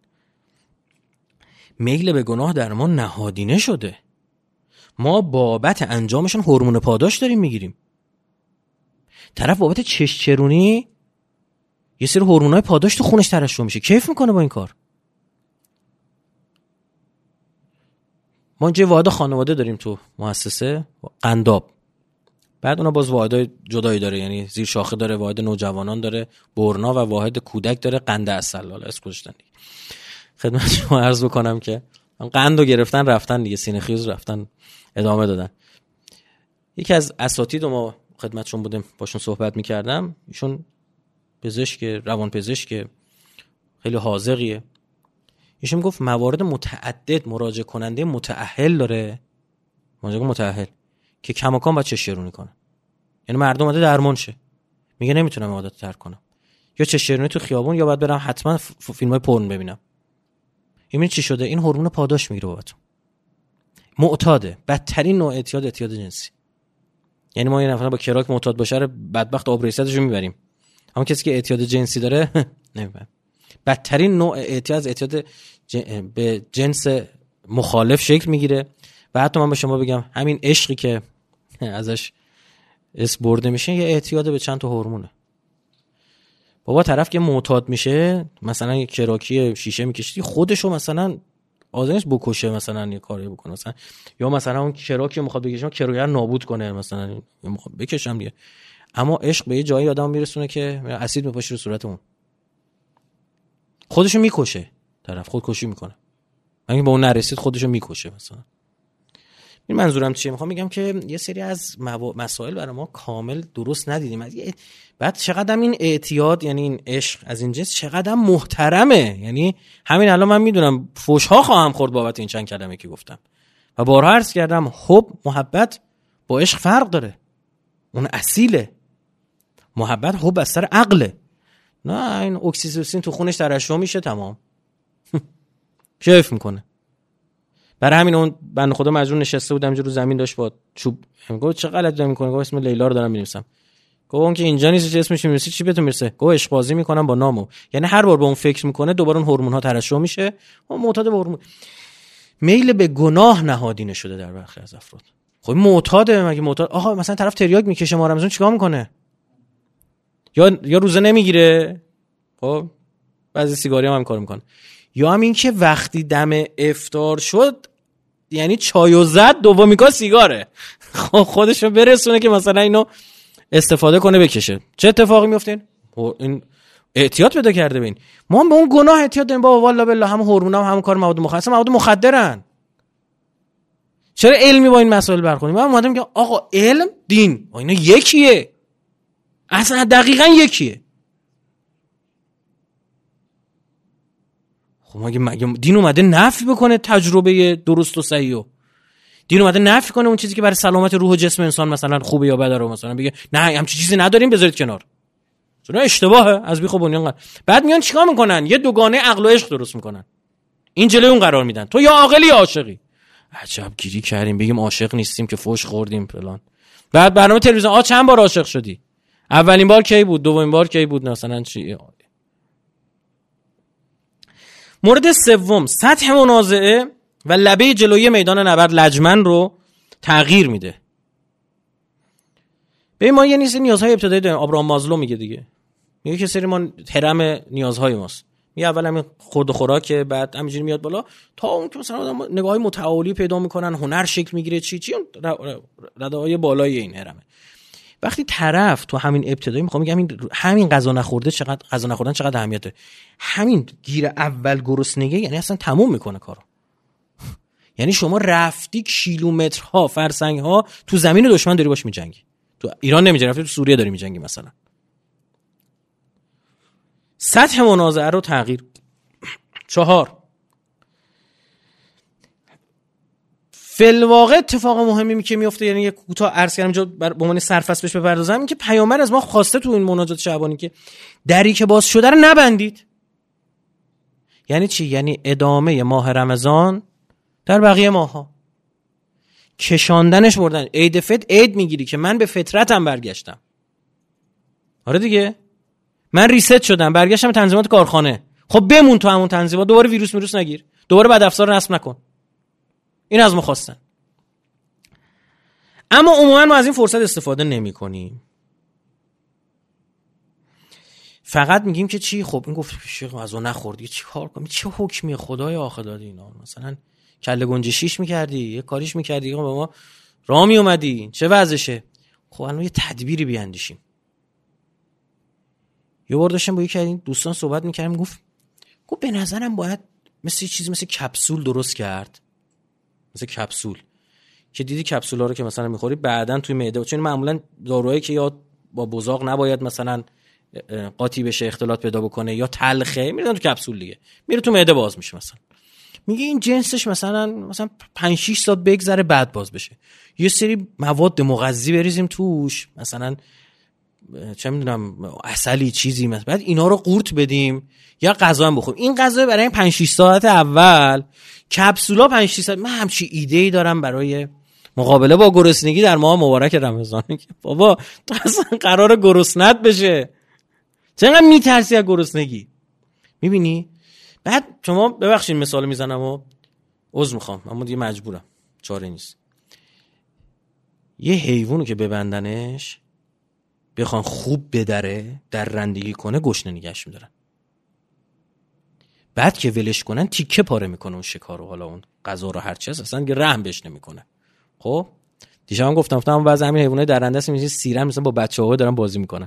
میل به گناه در ما نهادینه شده. ما بابت انجامشون هورمون پاداش داریم میگیریم. طرف بابت چش چرونی یه سری هورمونای پاداش تو خونش ترشح میشه، کیف میکنه با این کار. ما اینجا واحد خانواده داریم تو مؤسسه، قنداب. بعد اونا باز واحدای جدایی داره، یعنی زیر شاخه داره، واحد نوجوانان داره، برنا و واحد کودک داره، قند عسل. حالا اسم گذاشتن دیگه. خدمت شما عرض بکنم که قندو گرفتن رفتن دیگه، سینه خیز رفتن ادامه دادن. یکی از اساتید ما خدمتشون بودم باشون صحبت میکردم، ایشون پزشک، روان پزشک خیلی حاذقیه. ایشون گفت موارد متعدد مراجعه کننده متأهل داره، مراجعه متأهل که کماکان باید چش‌چرونی کنه. یعنی مردم اومده درمان شه، میگه نمیتونم عادت ترک کنم، یا چش‌چرونی تو خیابون یا باید برم حتما فیلمای پورن ببینم. این چی شده؟ این هورمون پاداش میگیره بابتون. معتاده، بدترین نوع اعتیاد اعتیاد جنسی. یعنی ما یه نفر با کراک معتاد باشه رو بدبخت آب ریستش رو میبریم، اما کسی که اعتیاد جنسی داره نمیبریم. بدترین نوع اعتیاد اعتیاد جن... به جنس مخالف شکل میگیره. و حتی من به شما بگم همین عشقی که ازش اس برده میشه یه اعتیاد به چند تا هورمونه. بابا طرف که معتاد میشه، مثلا یه کراکی شیشه میکشی خودشو مثلا آزنش بکشه، مثلا یه کاری بکنه، مثلا یا مثلا اون کراکی میخواد بکشه کراگر نابود کنه، مثلا میخواد بکشم دیگه. اما عشق به یه جایی آدم میرسونه که اسید میپاشه رو صورت اون، خودشو میکشه، طرف خودکشی میکنه. اگه با اون نرسید خودشو میکشه مثلا. این منظورم چیه؟ میخوام بگم که یه سری از مو... مسائل برای ما کامل درست ندیدیم. بعد چقدر این اعتیاد، یعنی این عشق از این جنس چقدر محترمه. یعنی همین الان من میدونم فوش‌ها خواهم خورد بابت این چند کلمه که گفتم و بارها عرض کردم حب، محبت با عشق فرق داره. اون اصیله. محبت حب از سر عقله. نه این اکسیتوسین تو خونش ترشح میشه تمام کیف میکنه. برای همین اون بنده خدا مجبور نشسته بود همینجوری رو زمین داشت با چوب. میگه چه غلطی دارم میکنه؟ گفت اسم لیلا رو دارم می‌نویسم. گفت اون که اینجا نیست، چه اسمش می‌نویسی؟ چی بهتون میرسه؟ گفت عشق بازی میکنم با نامو. یعنی هر بار به اون فکر میکنه دوباره اون هورمون‌ها ترشح میشه، اون معتاد به هورمون. میل به گناه نهادینه شده در برخی از افراد. خب معتاده، مگه معتاد؟ آقا مثلا طرف تریاک میکشه ماه رمضان چیکار میکنه؟ یا یا روزه نمیگیره، خب بعضی سیگاری هم, هم کار میکنه، یا هم این که وقتی دم افطار شد یعنی چایو زد دومی کا سیگاره، خب خودشو برسونه که مثلا اینو استفاده کنه بکشه. چه اتفاقی میفته؟ این احتیاط پیدا کرده ببین. ما هم به اون گناه احتیاط داریم بابا، والله بالله هم هورمونا هم همون کار مواد مخدر، مواد مخدرن. چرا علمی با این مسائل برخوردیم؟ ما اومدیم که آقا علم دین اینا یکیه، اصلا دقیقاً یکیه. خب مگه مگه دین اومده نفی بکنه تجربه درست و صحیحو؟ دین اومده نفی کنه اون چیزی که برای سلامت روح و جسم انسان مثلا خوبه یا بده رو مثلا بگه نه همچین چیزی نداریم بذارید کنار؟ چون اشتباهه از بی خود بنیان. بعد میان چیکار میکنن؟ یه دوگانه عقل و عشق درست میکنن، این جلوی اون قرار میدن، تو یا عاقلی یا عاشقی. عجب گیری کردیم، بگیم عاشق نیستیم که فوش خوردیم فلان. بعد برنامه تلویزیون آ چند بار عاشق شدی؟ اولین بار کی بود؟ دومین بار کی بود؟ مثلا چی؟ مورد سوم، سطح منازعه و لبه جلویی میدان نبرد لجمن رو تغییر میده. ببین ما یه نیست نیازهای ابتدایی داریم. آبراهام مازلو میگه دیگه، میگه که سری ما هرم نیازهای ماست. می اول همین خورد و خوراکه، بعد همینجوری میاد بالا تا اون که مثلا آدم نگاهی متعالی پیدا میکنن، هنر شکل میگیره، چی چی رده‌های بالای این هرمه. وقتی طرف تو همین ابتدایی میخوام میگم این همین غذا نخورده چقدر غذا نخوردن چقدر اهمیت داره، همین گیر اول گرسنگی یعنی اصلا تموم میکنه کارو. یعنی شما رفتی کیلومترها فرسنگها تو زمین دشمن داری باش میجنگی. تو ایران نمیجنگی، رفتی تو سوریه داری میجنگی مثلا. سطح منازعه رو تغییر. چهار، فی‌الواقع اتفاق مهمی که میفته، یعنی یک کوتاه عرض کردم اینجا به عنوان سرفصل بهش بپردازم، این که پیامبر از ما خواسته تو این مناجات شعبانی که دری که باز شده رو نبندید. یعنی چی؟ یعنی ادامه ماه رمضان در بقیه ماها، کشاندنش بردن. عید فطر عید میگیری که من به فطرتم برگشتم. آره دیگه، من ریست شدم برگشتم به تنظیمات کارخانه. خب بمون تو همون تنظیمات، دوباره ویروس میروس نگیر، دوباره بد افزار نصب نکن. این از ما خواستن. اما عموما ما از این فرصت استفاده نمی کنیم. فقط میگیم که چی؟ خب این گفت شیخ از اون نخوردی چی کار کنم؟ چه حکمی خدای آخه دادی اینا؟ مثلا کله گنجه شیش میکردی، یه کاریش میکردی، به ما راه می اومدی، چه وضعشه؟ خب الان یه تدبیری بیاندیشیم. یه بار داشتم با یکی از این دوستان صحبت میکردم، گفت گفت به نظرم باید مثل چیزی مثل کپسول درست کرد، مثل کپسول که دیدی کپسولا رو که مثلا میخوری بعدن توی معده، چون معمولا داروهایی که یا با بزاق نباید مثلا قاطی بشه اختلاط پیدا بکنه یا تلخه، میرن تو کپسول دیگه، میره تو معده باز میشه. مثلا میگه این جنسش مثلا مثلا پنج شش ساعت بگذره بعد باز بشه، یه سری مواد مغذی بریزیم توش، مثلا چه میدونم عسلی چیزی مثلا، بعد اینا رو قورت بدیم یا غذا هم بخوریم. این غذا برای پنج شش ساعت اول، کپسولا پنج شش ساعت. من همچی ایده‌ای دارم برای مقابله با گرسنگی در ماه مبارک رمضان. بابا تو اصلا قراره گرسنت بشه، چقدر میترسی از گرسنگی؟ میبینی؟ بعد شما ببخشید مثال میزنم و عذر میخوام اما دیگه مجبورم، چاره نیست. یه حیوانو که ببندنش بخوان خوب بدره در رندگی کنه، گشنه نگهش میدارن. بعد که ولش کنن تیکه پاره میکنه اون شکار رو، حالا اون غذا رو هر چی هست، اصلا که رحم بهش نمیکنه. خب دیشب هم گفتم گفتم بعضی همین حیوانای درنده است میشه سیرن، مثلا با بچه‌ها دارن بازی میکنن.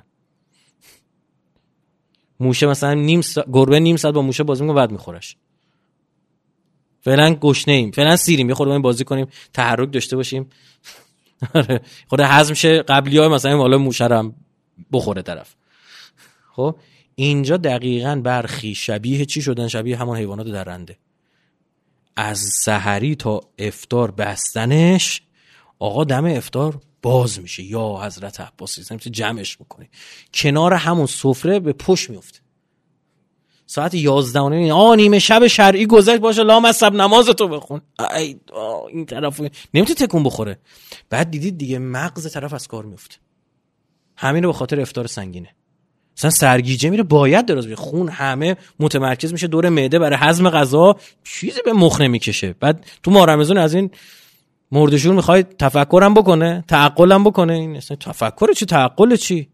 موشه مثلا نیم سا... گربه نیم ساعت با موشه بازی میکنه بعد میخورش. فعلا گشنه ایم، فعلا سیریم، یه خورده باید بازی کنیم، تحرک داشته باشیم. آره خود هضم شه قبلی‌ها مثلا حالا موشه رو بخوره طرف. خب اینجا دقیقاً برخی شبیه چی شدن؟ شبیه همون حیوانات درنده. از سحری تا افطار بستنش، آقا دم افطار باز میشه یا حضرت عباس مثلا جمعش میکنه کنار همون سفره به پشت میفته. ساعت یازده و نیم آ نیمه شب شرعی گذشت باشه لامصب نماز تو بخون. ای این طرفو نمیتونه تکون بخوره. بعد دیدید دیگه مغز طرف از کار میفته. همین رو به خاطر افطار سنگینه. مثلا سرگیجه میره باید دراز بشه، خون همه متمرکز میشه دور معده برای هضم غذا، چیزی به مخ نمیکشه. بعد تو ماه رمضان از این مردشور میخواید تفکرم بکنه، تعقلم بکنه؟ این اصلا تفکر چی، تعقل چی؟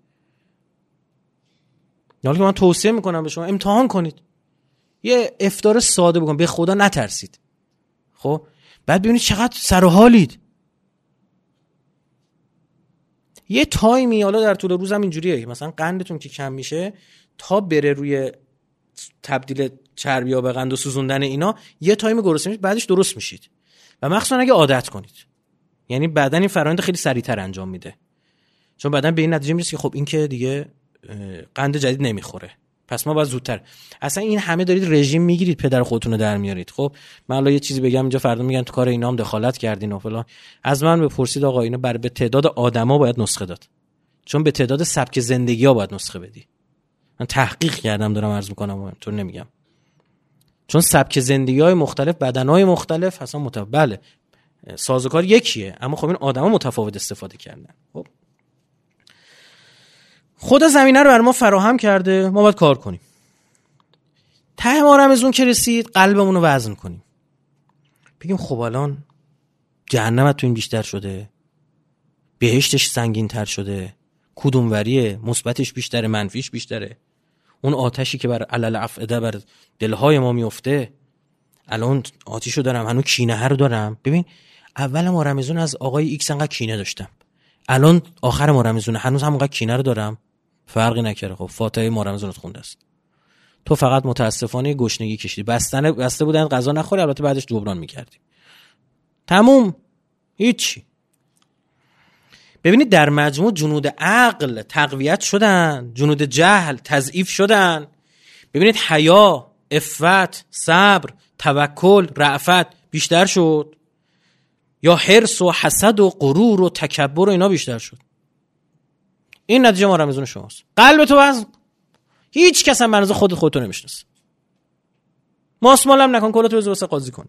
حالا که من توصیه میکنم به شما امتحان کنید، یه افطار ساده بکن، به خدا نترسید. خب بعد ببینید چقدر سر و حالید. یه تایمی حالا در طول روزم اینجوریه مثلا قندتون که کم میشه تا بره روی تبدیل چربی‌ها به قند و سوزوندن اینا، یه تایم گرسنه میشید، بعدش درست میشید. و مخصوصا اگه عادت کنید، یعنی بدن این فرآیند خیلی سریعتر انجام میده، چون بدن به این نتیجه میرسه که خب این که دیگه قند جدید نمیخوره، پس ما باید زودتر. اصلا این همه دارید رژیم میگیرید، پدر خودتون رو در میارید. خب من الان یه چیزی بگم اینجا فردا میگن تو کار اینا هم دخالت کردین و فلان. از من بپرسید آقا اینا بر به تعداد آدما باید نسخه داد، چون به تعداد سبک زندگی‌ها باید نسخه بدی. من تحقیق کردم دارم عرض میکنم، اینطور نمیگم، چون سبک زندگی‌های مختلف، بدن‌های مختلف اصلا متفاوت. بله سازوکار یکیه، اما خب این آدما متفاوت استفاده کردن. خب خدا زمینه رو بر ما فراهم کرده، ما باید کار کنیم. ته ما رمضان که رسید قلبمون رو وزن کنیم، بگیم خب الان جهنم تو این بیشتر شده، بهشتش سنگین تر شده، کدوم وریه، مثبتش بیشتره منفیش بیشتره، اون آتشی که بر علل افئده بر دلهای ما میفته، الان آتیشو دارم، هنوز کینه رو دارم. ببین اول ما رمضان از آقای ایکس انقدر کینه داشتم، الان آخر ما رمضان هنوز همونقدر کینه رو دارم، فرقی نکرده. خب فاتحه ما رمضانت خونده است، تو فقط متاسفانه گشنگی کشیدی، بستنه بسته بودن غذا نخوری، البته بعدش جبران میکردی، تموم، هیچی. ببینید در مجموع جنود عقل تقویت شدن، جنود جهل تضعیف شدن. ببینید حیا، عفت، صبر، توکل، رأفت بیشتر شد، یا حرص و حسد و غرور و تکبر و اینا بیشتر شد. این نتیجه ما رمضان شماست. قلب تو وزن، هیچ کس هم منظور خود خودتو نمیشناسه. ماسمالم نکن، کلاتو بذار واسه قاضی کن.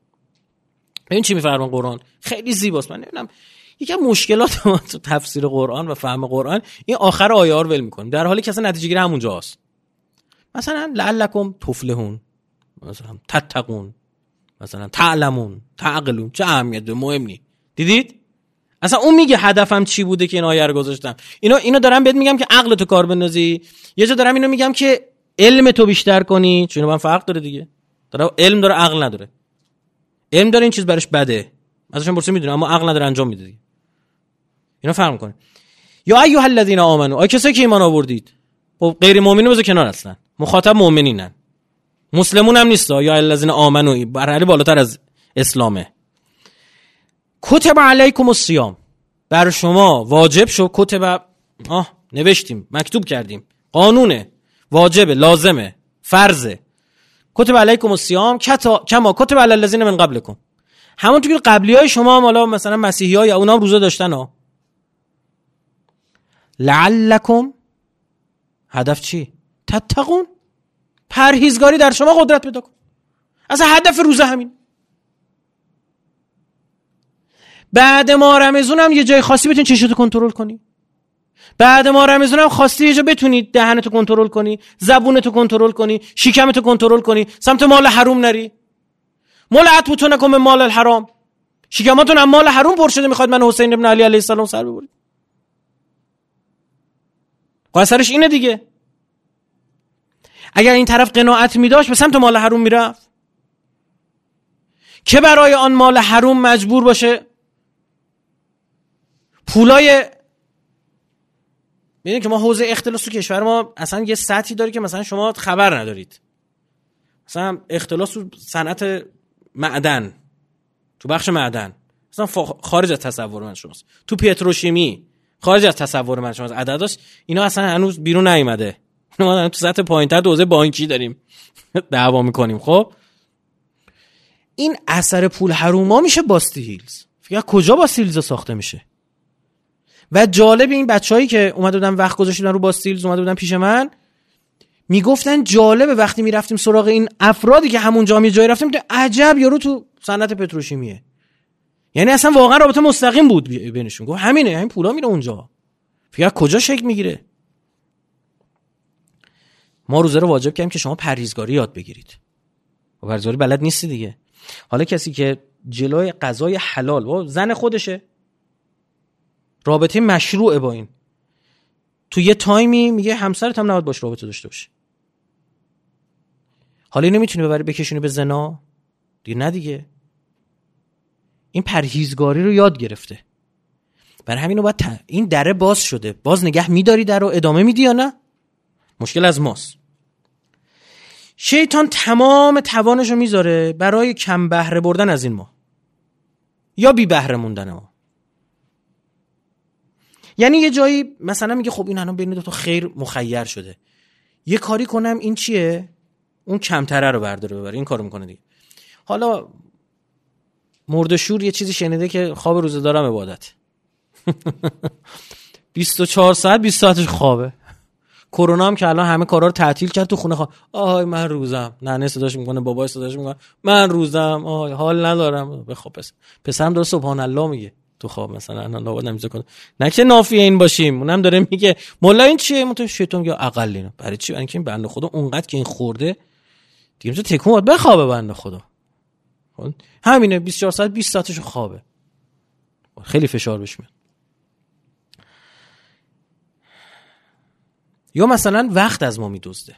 ببین چی میفرمان قرآن، خیلی زیباست. من نمیدونم یکی از مشکلات ما تو تفسیر قرآن و فهم قرآن این آخر آیه ها رو ول می‌کنیم، در حالی که اصلا نتیجه گیری همونجاست. مثلا لعلکم تفلحون، مثلا تتقون، مثلا تعلمون، تعقلون، چه اهمیت داره، مهم نی. دیدید اصلا اون میگه هدفم چی بوده که این آیه رو گذاشتم. اینو اینو دارم بهت میگم که عقل تو کار بندازی، یه جا دارم اینو میگم که علم تو بیشتر کنی، چون با هم فرق داره دیگه. داره علم داره عقل نداره. علم داره این چیز براش بده، ازشون برسه میدونه، اما عقل نداره انجام میده دیگه. اینا فرق میکنه. یا ایها الذین آمنو، آی کسایی که ایمان آوردید. خب غیر مؤمنین بذار کنار، اصلا مخاطب مؤمنینن، مسلمون هم نیست. یا الذین آمنو برعلی بالاتر از اسلامه. کتب علیکم الصیام، بر شما واجب شد. کتب آه نوشتیم، مکتوب کردیم، قانونه، واجبه، لازمه، فرضه. کتب علیکم الصیام کما کتب علی الذین من قبلکم، همونطور که قبلیای شما هم حالا مثلا مسیحی‌ها یا اونا هم روزه داشتن ها. لعلکم، هدف چی؟ تتقون، پرهیزگاری در شما قدرت پیدا کن. اصلا هدف روزه همین. بعد ما رمضان هم یه جای خاصی بتونی چشتو کنترل کنی. بعد ما رمضان هم خواستی یه جا بتونی دهنتو کنترل کنی، زبونتو کنترل کنی، شکمتو کنترل کنی، سمت مال حرام نری. مال عطبتو نکن به مال الحرام. شکماتون هم مال حرام پر شده، میخواد من حسین ابن علی علیه السلام سر ببرید. قاصرش اینه دیگه. اگر این طرف قناعت می‌داشت به سمت مال حرام میرفت، که برای آن مال حرام مجبور باشه پولای. ببینید که ما حوزه اختلاس تو کشور ما اصلا یه سطحی داره که مثلا شما خبر ندارید. مثلا اختلاس تو صنعت معدن، تو بخش معدن مثلا خارج از تصور من شماست. تو پتروشیمی خارج از تصور من شماست. عدداش اینا اصلا هنوز بیرون نیومده. ما تو سطح پایین‌تر حوزه بانکی داریم دعوا می‌کنیم. خب این اثر پول حروما میشه باستی هیلز. فکر کجا باستی هیلز ساخته میشه؟ و جالب این بچه‌هایی که اومده بودن وقت گذاشتن رو باستی هیلز، اومده بودن پیش من میگفتن جالبه وقتی میرفتیم سراغ این افرادی که همون جامعه جایی رفتیم، عجب یارو تو صنعت پتروشیمیه. یعنی اصلا واقعا رابطه مستقیم بود بینشون. گفت همینه، همین پولا میره اونجا. فکر کجا شکل میگیره؟ ما روزه رو واجب کردیم که شما پرهیزگاری یاد بگیرید. و پرهیزگاری بلد نیستی دیگه. حالا کسی که جلوی غذای حلال و زن خودشه، رابطه مشروعه با این، تو یه تایمی میگه همسرت هم نباید باش رابطه داشته باشه، حالا اینو میتونی ببری بکشونی به زنا دیگه؟ نه دیگه. این پرهیزگاری رو یاد گرفته. برای همینو باید ت... این دره باز شده، باز نگه میداری در رو ادامه میدی یا نه؟ مشکل از ماست. شیطان تمام توانشو میذاره برای کم بهره بردن از این ما یا بی بهره موندن ما. یعنی یه جایی مثلا میگه خب این الان بین دو تا خیر مخیر شده، یه کاری کنم این چیه، اون کمتره رو برداره ببره، این کارو میکنه دیگه. حالا مردشور یه چیزی شنیده که خواب روزه دارم عبادت. بیست و چهار ساعت بیست ساعتش خوابه. کرونا هم که الان همه کارا رو تعطیل کرد، تو خونه خواب. آهای من روزم. ننه صداش میکنه، بابای صداش میکنه من روزم، آهای حال ندارم. بخواب پس پسرم داره سبحان الله میگه تو خواب، مثلا الان لابد نمیذاره کنه نه که نافیه این باشیم. اونم داره میگه مولا این چیه؟ من تو شیطان میگه اقل اینا. برای چی؟ برای اینکه این بنده خدا اونقدر که این خورده دیگه میشه تکون داد بخوابه بنده خدا. همینه بیست و چهار ساعت بیست ساعتش خوابه. خیلی فشار بهش میاد. یا مثلا وقت از ما میدزده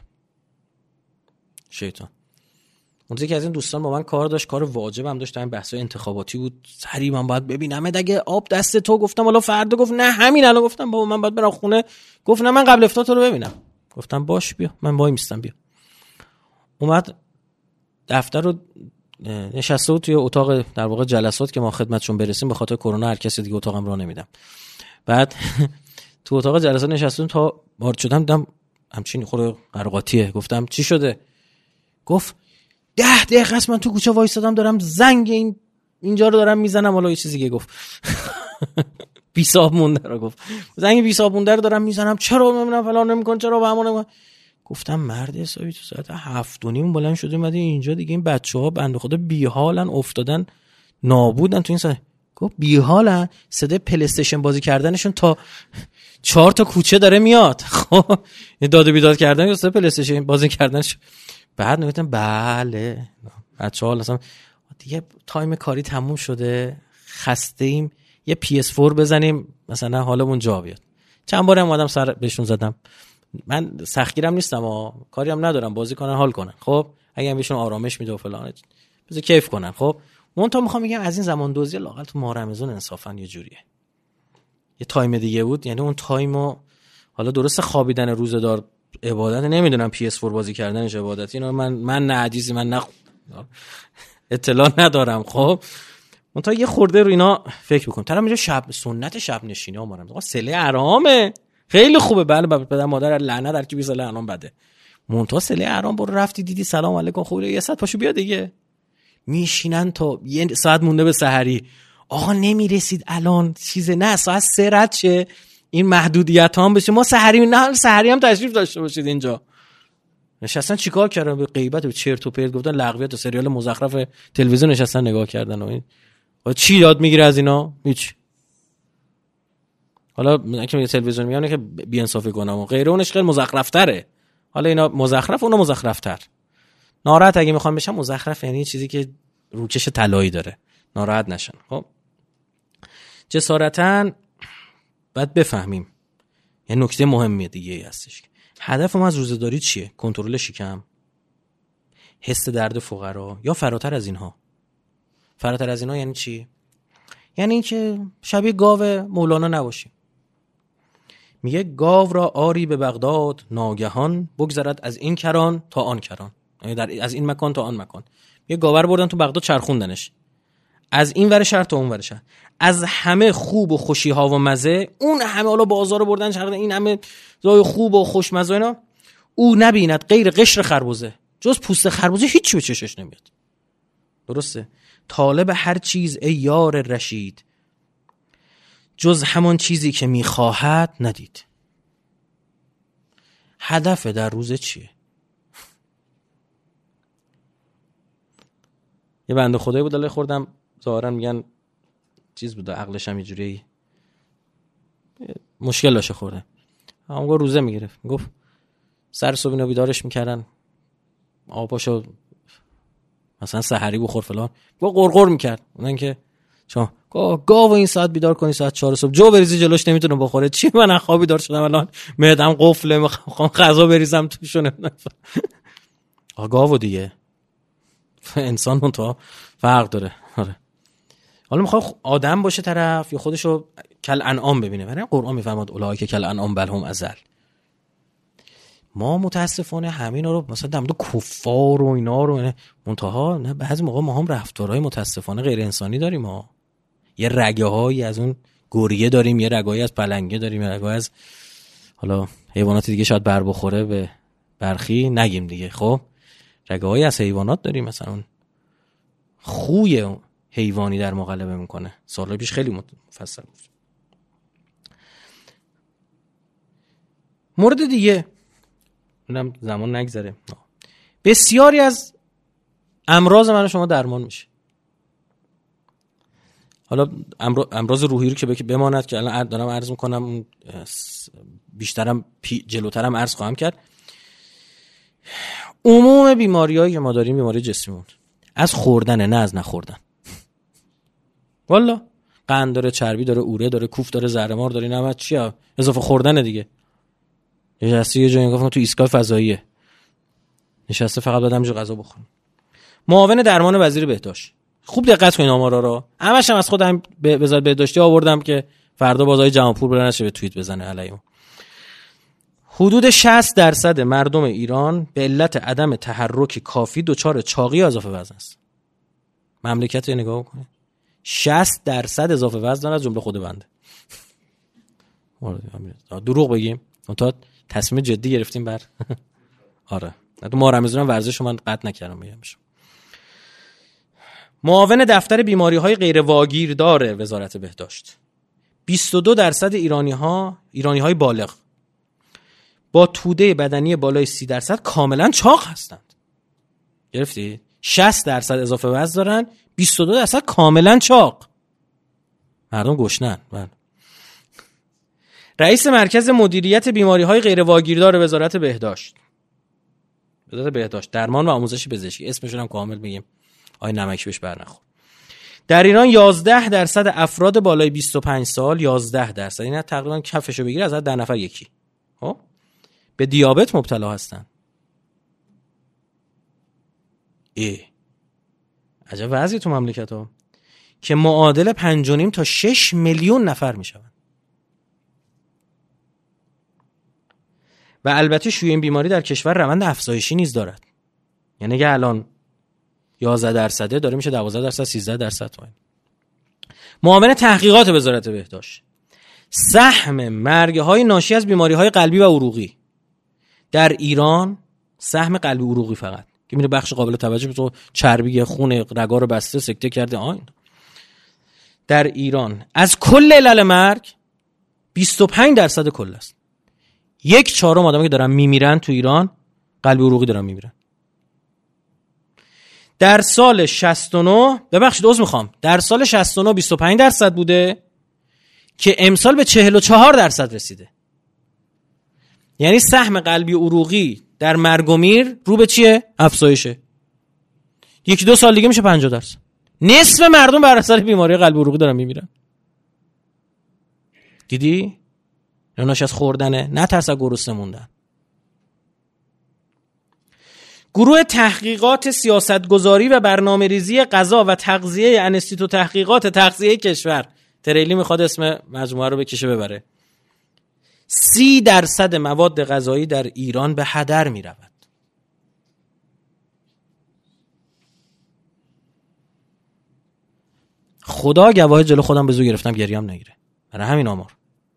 شیطان. اونجایی که از این دوستان با من کار داشت، کار واجبم داشت، این بحثای انتخاباتی بود، سری من باید ببینم اگه آب دست تو، گفتم حالا فردا، گفت نه همین الان، گفتم بابا من باید برم خونه، گفت نه من قبل افطار تو رو ببینم، گفتم باش بیا من وای میستم بیا. اومد دفتر رو نشسته بود توی اتاق در واقع جلسات که ما خدمتشون برسیم، به خاطر کرونا هر کسی دیگه اتاقم راه نمیدم. بعد تو اتاق جلسات نشستم تا وارد شدم دیدم همچین خور قرقاتیه. گفتم چی شده؟ گفت ده دقیقه است من تو کوچه وایسادم دارم زنگ این اینجا رو دارم میزنم. حالا یه چیزی دیگه گفت بی صاحب مونده رو گفت، زنگ بی صاحب مونده رو دارم میزنم، چرا نمیدونم فلان نمیکن، چرا به همون. گفتم مرد حسابی تو ساعت هفت و نیم بلند شده اومدی اینجا دیگه، این بچه‌ها بنده خدا بی حالن، افتادن نابودن تو این ساعت. گفت بی حالن، صدای پلی استیشن بازی کردنشون تا چهار تا کوچه داره میاد. خب این داد و بیداد کردن، صدای پلی استیشن بازی کردنش. بعد نگفتم بله بچه‌ها اصلا دیگه تایم کاری تموم شده، خسته ایم، یه پی اس فور بزنیم مثلا حالمون جا بیاد. چند بار اومدم سر بهشون زدم، من سختگیرم نیستم و کاری هم ندارم، بازی کنن حال کنن. خب اگه هم بهشون آرامش میده و فلان بذار کیف کنن. خب من تا میخوام بگم از این زمان دوزی لااقل تو ماه رمضان انصافا یه جوریه، یه تایم دیگه بود. یعنی اون تایمو حالا درست خوابیدن روزه‌دار عبادت، نمیدونم پی اس فور بازی کردنش عبادتی، اینو من من نه حدیثی من نه اطلاع ندارم. خب من تا یه خورده رو اینا فکر بکنم. طرف میگه شب سنت شب نشینی ها مارم سله حرامه، خیلی خوبه. بله پدر مادر لعنت در کی بی سله حرام بده. مونتا سله حرام برو رفتی دیدی سلام علیکم خوبه یه ساعت پاشو بیا دیگه. میشینن تا یه ساعت مونده به سحری، آقا نمیرسید الان چیزه، نه ساعت سه رد شه این محدودیت هم بشه، ما سحری نه سحری هم تشریف داشته باشید اینجا. نشستن چیکار کردن؟ به غیبت و چرت و پرت گفتن، لغویات و سریال مزخرف تلویزیون نشستن نگاه کردن و این چی یاد میگیره از اینا؟ هیچ. حالا من که تلویزیون میگم که بی انصافی کنم و غیره، اونش خیلی مزخرف تره. حالا اینا مزخرف، اونا مزخرف تر. ناراحت اگه میخوام بشم مزخرف یعنی چیزی که روکش طلایی داره، ناراحت نشن. خب جسارتاً باید بفهمیم یه نکته مهمیه دیگه ای هستش. هدف ما از روزه‌داری چیه؟ کنترل شکم، حس درد فقرا، یا فراتر از اینها؟ فراتر از اینها یعنی چی؟ یعنی اینکه شبیه گاو مولانا نباشیم. میگه گاو را آری به بغداد ناگهان، بگذرد از این کران تا آن کران، یعنی در از این مکان تا آن مکان. میگه گاو رو بردن تو بغداد چرخوندنش، از این ور شهر تا اون ور شهر، از همه خوب و خوشی ها و مزه، اون همه حالا بازار رو بردن چرخوندن، این همه جای خوب و خوشمزه اینا، او نبیند غیر قشر خربوزه، جز پوست خربوزه هیچی به چشش نمیاد. درسته؟ طالب هر چیز ای یار رشید، جز همان چیزی که میخواهد ندید. هدف در روزه چیه؟ یه بنده خدایی بود، الله خوردم ظاهرا میگن چیز بوده، عقلش هم اینجوری مشکل داشته خورده. اما روزه میگرفت، میگفت سر صبح اینو بیدارش میکردن، آباشو مثلا سحری بخور فلان، با قرقر میکرد. اونن که چون گاو این ساعت بیدار کنی ساعت چهار صبح، جو بریزی جلوش نمیتونه بخوره. چی من از خواب بیدار شدم الان معدم قفله، میخوام غذا بریزم توشونه. آ گاو دیگه انسان اون تا فرق داره. آره حالا میخواد آدم باشه طرف یا خودشو کل انعام ببینه. برای قرآن میفرماد اولئک کل انعام بل هم اضل. ما متاسفانه همین رو مثلا در مورد کفار و اینا رو منتها نه، بعضی موقع ما هم رفتارهای متاسفانه غیر انسانی داریم ها. یه رگه هایی از اون گوریه داریم، یه رگایی از پلنگه داریم، یه رگایی از حالا حیوانات دیگه شاید بر بخوره به برخی نگیم دیگه. خب رگه هایی از حیوانات داریم، مثلا اون خوی حیوانی در ما غلبه میکنه. سال پیش خیلی مفصل بود. مورد دیگه اونم زمان نگذره، بسیاری از امراض من و شما درمان میشه. حالا امراض روحی رو که بماند که الان دارم عرض میکنم، بیشترم جلوترم عرض خواهم کرد. عموم بیماریایی که ما داریم بیماری جسمیمون از خوردنه، نه از نخوردن. والا قند داره، چربی داره، اوره داره، کوف داره، زهرمار داره، نمک چیه؟ اضافه خوردنه دیگه. نشسته یه جایی گفتم تو ایستگاه فضاییه، نشسته فقط بعد همینجا غذا بخورم. معاون درمان وزیر بهداشت، خوب دقت کنین آمارا رو. همش هم از خودم به وزارت بهداشتی آوردم که فردا بازای جمع‌پور بره نشه به توییت بزنه علیه. حدود شصت درصد مردم ایران به علت عدم تحرک کافی دچار چاقی اضافه وزن است. مملکت رو نگاه کنید، شصت درصد اضافه وزن داره، از جمله خود بنده. دروغ بگیم تا تصمیم جدی گرفتیم بر آره تو ما رمضان ورزش رو من قطع نکردم. میگم معاون دفتر بیماری‌های غیر واگیردار وزارت بهداشت، بیست و دو درصد ایرانی‌ها ایرانی‌های بالغ با توده بدنی بالای سی درصد کاملا چاق هستند. گرفتی؟ شصت درصد اضافه وزن دارن، بیست و دو درصد کاملا چاق. مردم گشنن. بله. رئیس مرکز مدیریت بیماری‌های غیر واگیردار وزارت بهداشت، وزارت بهداشت درمان و آموزش پزشکی، اسمشون هم کامل بگیم آی نمکی بهش برنخور. در ایران یازده درصد افراد بالای بیست و پنج سال، یازده درصد، این تقریبا کفشو بگیر از در نفر یکی، خب به دیابت مبتلا هستن. ای عجب وضعی تو مملکت ها که معادل پنج و نیم تا شش میلیون نفر میشوند. و البته شیوع این بیماری در کشور روند افزایشی نیز دارد. یعنی که الان یازده درصده داره میشه دوازده درصد، سیزده درصد. معاون تحقیقات وزارت بهداشت، سهم مرگ‌های ناشی از بیماری‌های قلبی و عروقی در ایران، سهم قلبی عروقی فقط که میره بخش قابل توجه به تو چربی خون رگا رو بسته سکته کرده آین، در ایران از کل علل مرگ بیست و پنج درصد کل است. یک چهارم آدمی که دارن میمیرن تو ایران قلبی عروقی دارن میمیرن. در سال شصت و نه ببخشید عذر میخوام در سال شصت و نه بیست و پنج درصد بوده که امسال به چهل و چهار درصد رسیده. یعنی سهم قلبی عروقی در مرگ و میر رو به چیه؟ افزایشه. یکی دو سال دیگه میشه پنجاه درصد. نصف مردم بر اثر بیماری قلبی عروقی دارن میمیرن. دیدی؟ نوناش از خوردنه، نه ترس از گرسنه موندن. گروه تحقیقات سیاستگذاری و برنامه‌ریزی غذا و تغذیه انستیتو تحقیقات تغذیه کشور، تریلی میخواد اسم مجموعه رو بکشه ببره، سی درصد مواد غذایی در ایران به هدر میرود. خدا گواه، جلو خودم به زور گرفتم گریم نگیره. برای همین آمار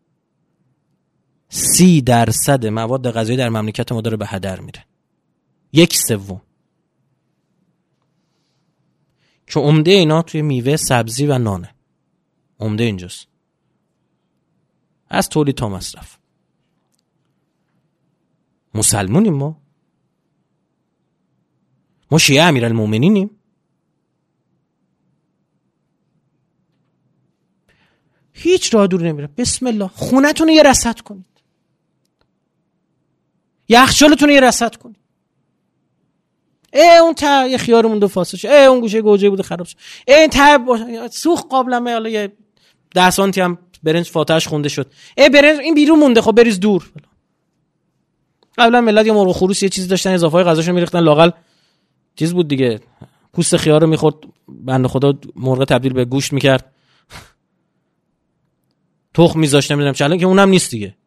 سی درصد مواد غذایی در مملکت ما داره به هدر میره. یک سوم که عمده اینا توی میوه، سبزی و نانه. عمده اینجاست، از تولید تا مصرف. مسلمونیم ما؟ ما شیعه امیرالمومنینیم؟ هیچ راه دور نمیره. بسم الله خونتون رو یه رصد کنید. یخچالتون یه رصد کنید. ای اون تا یه خیار مونده فاسد شد، ای اون گوشه گوجه بوده خراب شد، ای این تا سوخت قابلمه حالا یه ده سانتی هم برنج فاتحش خونده شد، ای برنج این بیرون مونده خب بریز دور. قبلا ملت یه مرغ خروس یه چیزی داشتن اضافه های غذاشون میریختن لاقل چیز بود دیگه، پوست خیار رو میخورد بنده خدا مرغ تبدیل به گوشت میکرد، تخم میذاشت نمیدونم چالش که اونم نیست دیگه.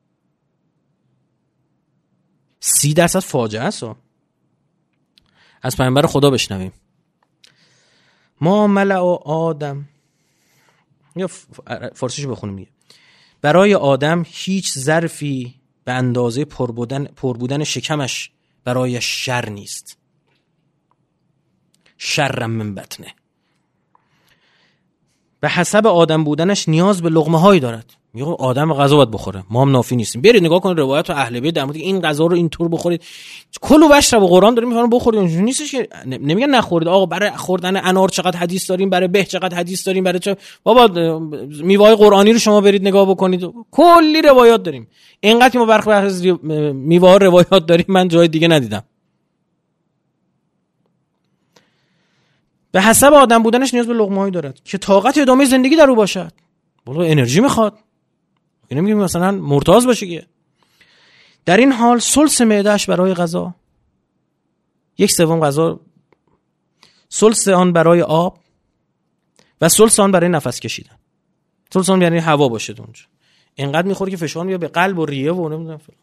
سی درصد فاجعه است. از پیامبر خدا بشنویم. ما ملأ آدم، یا فارسیشو بخونیم دیگه. برای آدم هیچ ظرفی به اندازه پر بودن پر بودن شکمش برای شر نیست. شر من بطنه. به حسب آدم بودنش نیاز به لقمه هایی دارد. میگه آدم غذا باید بخوره، ما هم نافی نیستیم. برید نگاه کنید روایت اهل بیت در مورد این غذا رو اینطور بخورید، کلو بشر و قرآن داره میفرمایه بخورید. اونجوری نیستش که نمیگن نخورید. آقا برای خوردن انار چقدر حدیث داریم، برای به چقدر حدیث داریم، برای چه بابا میوه قرآنی رو شما برید نگاه بکنید، کلی روایات داریم. اینقدر که ما برخ برخ میوه روایات داریم من جای دیگه ندیدم. به حسب آدم بودنش نیاز به لقمه‌ای دارد که طاقت ادامه زندگی در او باشد. بالا انرژی میخواد. اینو میگیم مثلا مرتاض باشه که در این حال ثلث معده‌اش برای غذا، یک سوم غذا، ثلث آن برای آب و ثلث آن برای نفس کشیدن. ثلث آن یعنی هوا باشه اونجا. اینقدر میخوره که فشار میاد به قلب و ریه و نمیدونم فلان.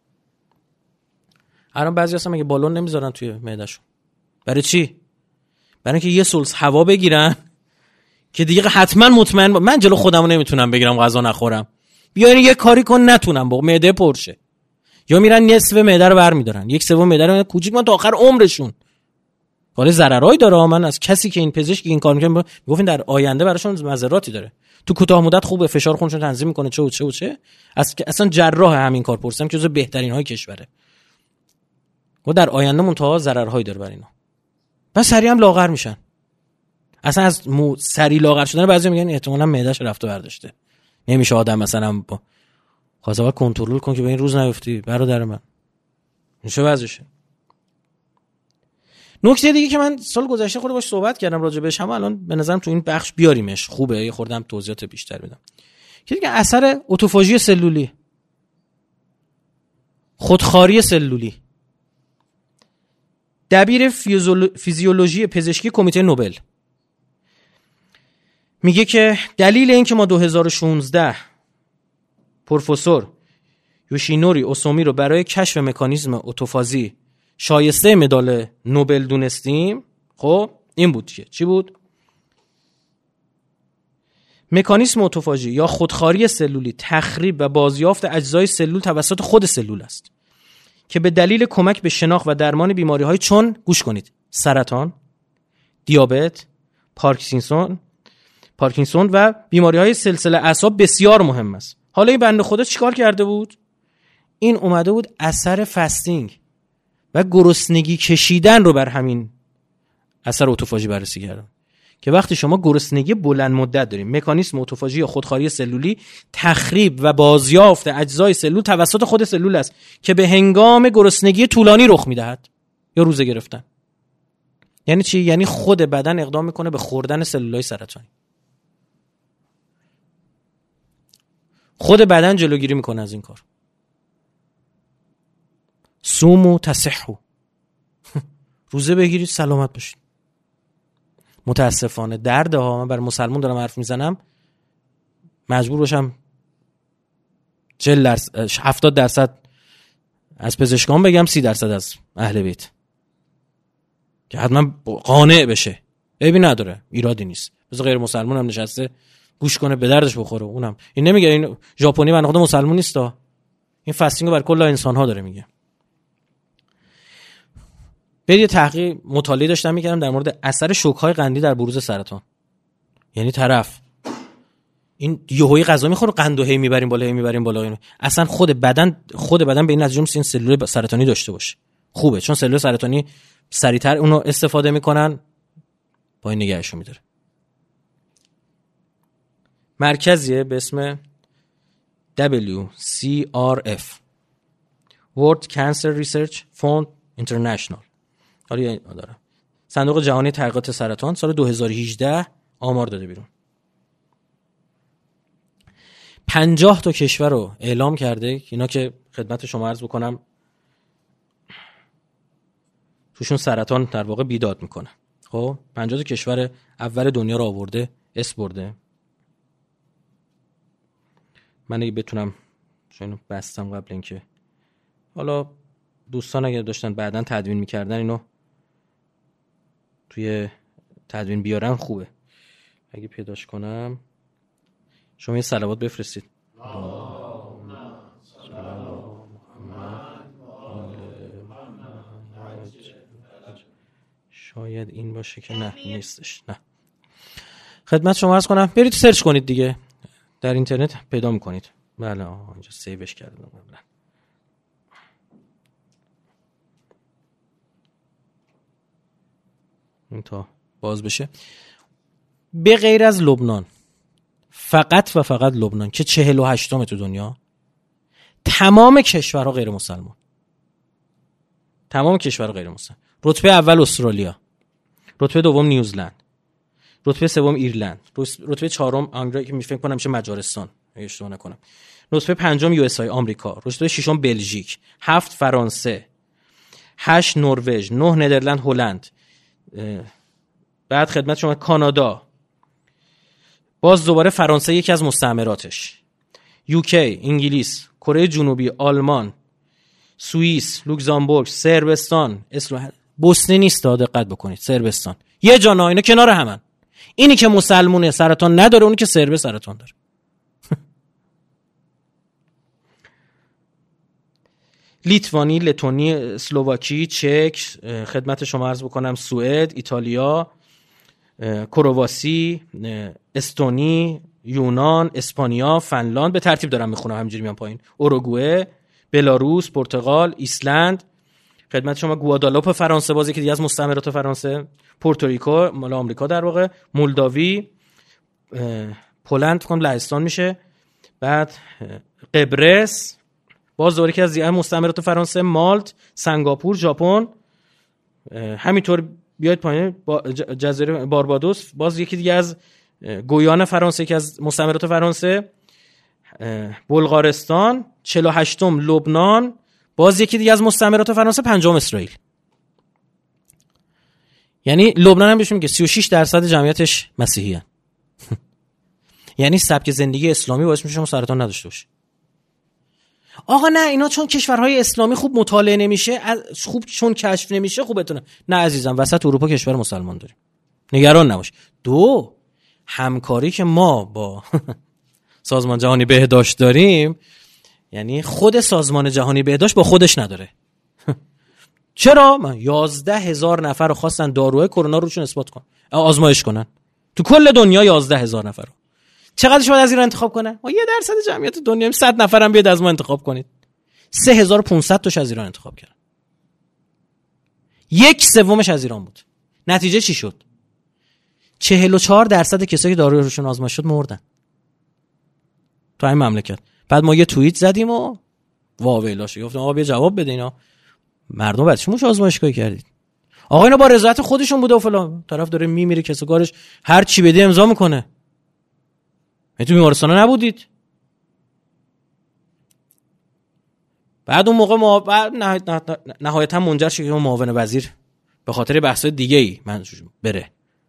الان بعضی هستن مگه بالون نمیذارن توی معده‌شون؟ برای چی؟ برای اینکه یه ثلث هوا بگیرن که دیگه حتما مطمئن با... من جلو خودمو نمیتونم بگیرم غذا نخورم، بیاین یه کاری کن نتونم با معده پرشه، یا میرن نصف معده رو برمیدارن، یک سوم معده رو کوچیک من تا آخر عمرشون. حالا ضررایی داره. من از کسی که این پزشکی این کار میکنه میگفتن در آینده براشون مضراتی داره. تو کوتاه مدت خوبه، فشار خونشون تنظیم میکنه، چه و چه و چه. اصلا جراح همین کار پرسیدم که جزو بهترین های کشوره. و در آینده منتها ضررهایی داره برای اینا. بس سریع هم لاغر میشن. اصلا از مو سری لاغر شدن بعضی میگن احتمالاً معدهش رفته برداشته. نمیشه آدم مثلا با غذا کنترل کن که به این روز نیفتی برادر من. میشه وضعشه. نکته دیگه که من سال گذشته خود باش صحبت کردم راجع بهش، هم الان به نظرم تو این بخش بیاریمش، خوبه یه خوردم توضیحات بیشتر بدم. که دیگه اثر اتوفاژی سلولی، خودخواری سلولی. دبیر فیزیولوژی پزشکی کمیته نوبل میگه که دلیل این که ما دو هزار و شانزده پروفسور یوشینوری اوسومی رو برای کشف مکانیزم اتوفازی شایسته مدال نوبل دونستیم، خب این بود که چی بود؟ مکانیزم اتوفاژی یا خودخواری سلولی تخریب و بازیافت اجزای سلول توسط خود سلول است که به دلیل کمک به شناخت و درمان بیماری‌های چون گوش کنید سرطان، دیابت، پارکینسون، پارکینسون و بیماری‌های سلسله اعصاب بسیار مهم است. حالا این بنده خدا چیکار کرده بود؟ این اومده بود اثر فستینگ و گرسنگی کشیدن رو بر همین اثر اتوفاژی بررسی کرده که وقتی شما گرسنگی بلند مدت داریم، مکانیزم اتوفاژی یا خودخواری سلولی تخریب و بازیافت اجزای سلول توسط خود سلول است که به هنگام گرسنگی طولانی رخ میدهد یا روزه گرفتن. یعنی چی؟ یعنی خود بدن اقدام میکنه به خوردن سلولای سرطانی. خود بدن جلوگیری میکنه از این کار. صوموا تصحوا. روزه بگیرید سلامت باشید. متاسفانه درد ها، من بر مسلمان دارم حرف میزنم، مجبور باشم چهل درصد هفتاد درصد از پزشکان بگم سی درصد از اهل بیت که حتما قانع بشه. عیبی نداره، ایرادی نیست. بذار غیر مسلمان هم نشسته گوش کنه به دردش بخوره. اونم این نمیگه این ژاپنی من خود مسلمان نیستا، این فاستینگ رو بر کل انسان ها داره میگه. بعد یه تحقیق مطالعه داشتم میکردم در مورد اثر شوک‌های قندی در بروز سرطان. یعنی طرف این یهویی غذا میخوره قند و هی میبریم بالا هی میبریم بالا، اینو اصلا خود بدن خود بدن به این نتیجه میرسه این سلول سرطانی داشته باشه. خوبه چون سلول سرطانی سریعتر اونو استفاده میکنن، با این نگهشو میداره. مرکزیه به اسم دبلیو سی آر اف World Cancer Research Fund International. آره دارم. صندوق جهانی تحقیقات سرطان سال دو هزار و هجده آمار داده بیرون. پنجاه تا کشور رو اعلام کرده، اینا که خدمت شما عرض بکنم توشون سرطان در واقع بیداد میکنه. خب پنجاه تا کشور اول دنیا رو آورده، اس برده. من اگه بتونم چون بستم قبل اینکه حالا دوستان اگر داشتن بعداً تدوین میکردن اینو توی تدوین بیارن خوبه. اگه پیداش کنم شما یه صلوات بفرستید. شاید این باشه که نه نیستش. نه خدمت شما عرض کنم برید سرچ کنید دیگه در اینترنت پیدا میکنید. بله اینجا سیوش کردم قبلا. این تا باز بشه. به غیر از لبنان، فقط و فقط لبنان که چهل و هشتم تو دنیا، تمام کشورها غیر مسلمان. تمام کشورها غیر مسلمان. رتبه اول استرالیا، رتبه دوم نیوزلند، رتبه سوم ایرلند، رتبه چهارم آنگلیا که می فکر کنم میشه مجارستان اگه اشتباه نکنم، رتبه پنجم یو اس آی آمریکا، رتبه ششم بلژیک، هفت فرانسه، هشت نروژ، نه ندرلند، هلند. بعد خدمت شما کانادا، باز دوباره فرانسه یکی از مستعمراتش، یوکی، انگلیس، کره جنوبی، آلمان، سوئیس، لوکزامبورگ، صربستان، اسلو... بوسنی نیست دقت بکنید، صربستان. یه جانا اینا کنار همن. اینی که مسلمونه سرطان نداره، اونی که سربه سرطان داره. لیتوانی، لتونی، اسلواکی، چک، خدمت شما عرض بکنم سوئد، ایتالیا، کرواسی، استونی، یونان، اسپانیا، فنلاند، به ترتیب دارم میخونم همینجوری میام پایین، اوروگوئه، بلاروس، پرتغال، ایسلند، خدمت شما گوادالاپ فرانسه بازی که دیگه از مستعمرات فرانسه، پورتوریکو مال آمریکا در واقع، مولداوی، پولند فکر کنم لهستان میشه، بعد قبرس، باز دوره که از دیگه مستعمرات فرانسه، مالت، سنگاپور، ژاپن، همینطور بیاید پایین جزیره باربادوس، باز یکی دیگه از گویان فرانسه که از مستعمرات فرانسه، بلغارستان، چهل و هشتم لبنان، باز یکی دیگه از مستعمرات فرانسه، پنجم اسرائیل. یعنی لبنان هم بهشون میگه سی و شش درصد جمعیتش مسیحیان. یعنی سبک زندگی اسلامی باعث میشه شما سرطان نداشته باشی. آقا نه اینا چون کشورهای اسلامی خوب مطالعه نمیشه، خوب چون کشف نمیشه خوبتونه. نه عزیزم، وسط اروپا کشور مسلمان داریم، نگران نباش. دو، همکاری که ما با سازمان جهانی بهداشت داریم، یعنی خود سازمان جهانی بهداشت با خودش نداره. چرا؟ من یازده هزار نفر رو خواستن داروی کرونا روشون اثبات کن، آزمایش کنن تو کل دنیا. یازده هزار نفر رو چقدرش باید از ایران انتخاب کنن؟ ما یه درصد جمعیت دنیا، صد نفرم بیاد از ما انتخاب کنید. سه هزار و پانصد تاش از ایران انتخاب کردن، یک سومش از ایران بود. نتیجه چی شد؟ چهل و چهار درصد کسایی که داروی روشون آزمایش شد مردن تو این مملکت. بعد ما یه توییت زدیم و واویلاش گفتم آقا بیا جواب بده، اینا مردم بعدش موش آزمایشگاهی کردید. آقا اینا با رضایت خودشون بوده و فلان. طرف داره میمیره، کسا کارش هر چی بده امضا میکنه. تو بیمارستان نبودید؟ بعد اون موقع ما بعد نهایتا منجر شد که معاون وزیر به خاطر بحث‌های دیگه‌ای من بره.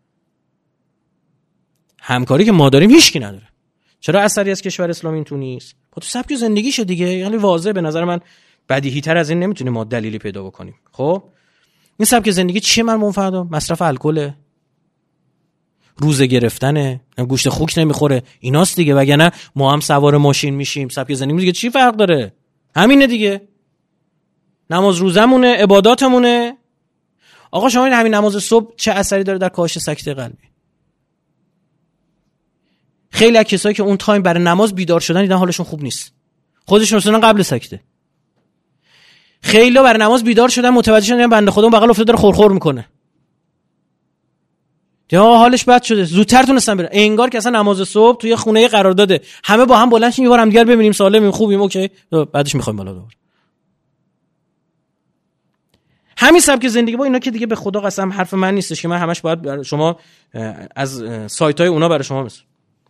همکاری که ما داریم هیچکی نداره. چرا اثری از کشور اسلامی این تو نیست؟ خب تو سبک زندگیشه دیگه. یعنی واضحه به نظر من، بدیهی تر از این نمیتونیم ما دلیلی پیدا بکنیم. خب این سبک زندگی چیه؟ من منفردم مصرف الکل، روزه گرفتنه، گوشت خوک نمیخوره، ایناست دیگه. وگرنه ما هم سوار ماشین میشیم، سبک زندگی دیگه چی فرق داره؟ همینه دیگه. نماز روزمونه، عباداتمونه. آقا شما این همین نماز صبح چه اثری داره در کاهش سکته قلبی؟ خیلی از کسایی که اون تایم برای نماز بیدار شدن دیدن حالشون خوب نیست، خودشون رسیدن قبل سکته. خیلی برای نماز بیدار شدن متوجه شدن بنده خدا اون بغل افتاده داره خورخور میکنه، یا حالش بد شده، زودتر تونستن برن. انگار که اصلا نماز صبح توی خونه قرار داده، همه با هم بلند شیم یه بار هم دیگه ببینیم سالمیم خوبیم اوکی، بعدش میخوایم بالا دوباره. همین سبک زندگی با اینا که دیگه به خدا قسم حرف من نیستش که من همش باید برای شما از سایت‌های اونا برای شما مثل.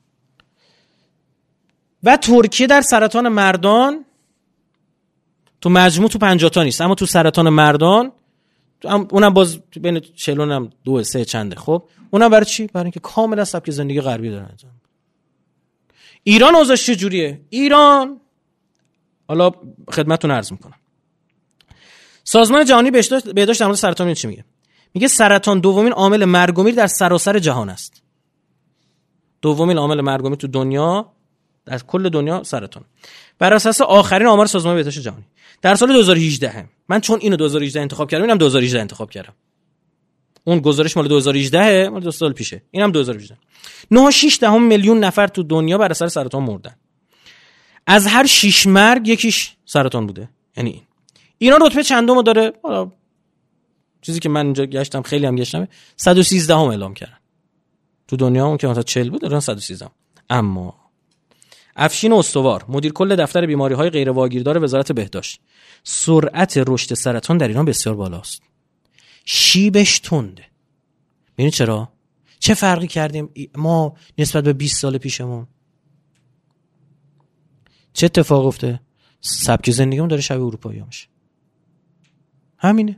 و ترکیه در سرطان مردان تو مجموع تو پنجاه تا نیست، اما تو سرطان مردان اونم باز بین چهل و دو سه چنده. خب اونم برای چی؟ برای اینکه کاملا سبک زندگی غربی دارن. ایران اوضاعش چجوریه؟ ایران حالا خدمتتون عرض میکنم. سازمان جهانی بهداشت بهداشت در مورد سرطان چی میگه؟ میگه سرطان دومین عامل مرگ و میر در سراسر جهان است. دومین عامل مرگ و میر تو دنیا، در کل دنیا سرطان. بر اساس آخرین آمار سازمان بهداشت جهانی در سال دو هزار و هجده، من چون اینو دو هزار و هجده انتخاب کردم، اینم دو هزار و هجده انتخاب کردم. اون گزارش مال دو هزار و هجده، مال دو سال پیشه. اینم دو هزار و هجده. نه و شش دهم میلیون نفر تو دنیا بر اثر سرطان مردن. از هر شش مرگ یکیش سرطان بوده. یعنی این. ایران رتبه چندمو داره؟ حالا چیزی که من اینجا گشتم، خیلی هم گشتم، صد و سیزده هم اعلام کردن. تو دنیا اون که مثلا چهل بود، الان صد و سیزده. اما افشین استوار، مدیر کل دفتر بیماری‌های غیر واگیردار وزارت بهداشت، سرعت رشد سرطان در ایران بسیار بالاست. شیبش تنده. ببینید چرا؟ چه فرقی کردیم ما نسبت به بیست سال پیشمون؟ چه اتفاق افتاده؟ سبک زندگیمون داره شبیه اروپایی‌ها میشه. همینه.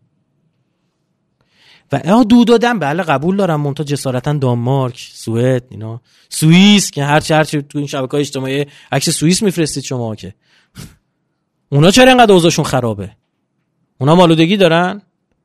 و اه دو دادم، بله قبول دارم، منتها جسارتا دانمارک، سوئد، اینا، سوئیس که هرچی هرچی تو این شبکه‌های اجتماعی عکس سوئیس میفرستید شما، که اونا چرا اینقدر اوضاعشون خرابه؟ اونا مالودگی دارن؟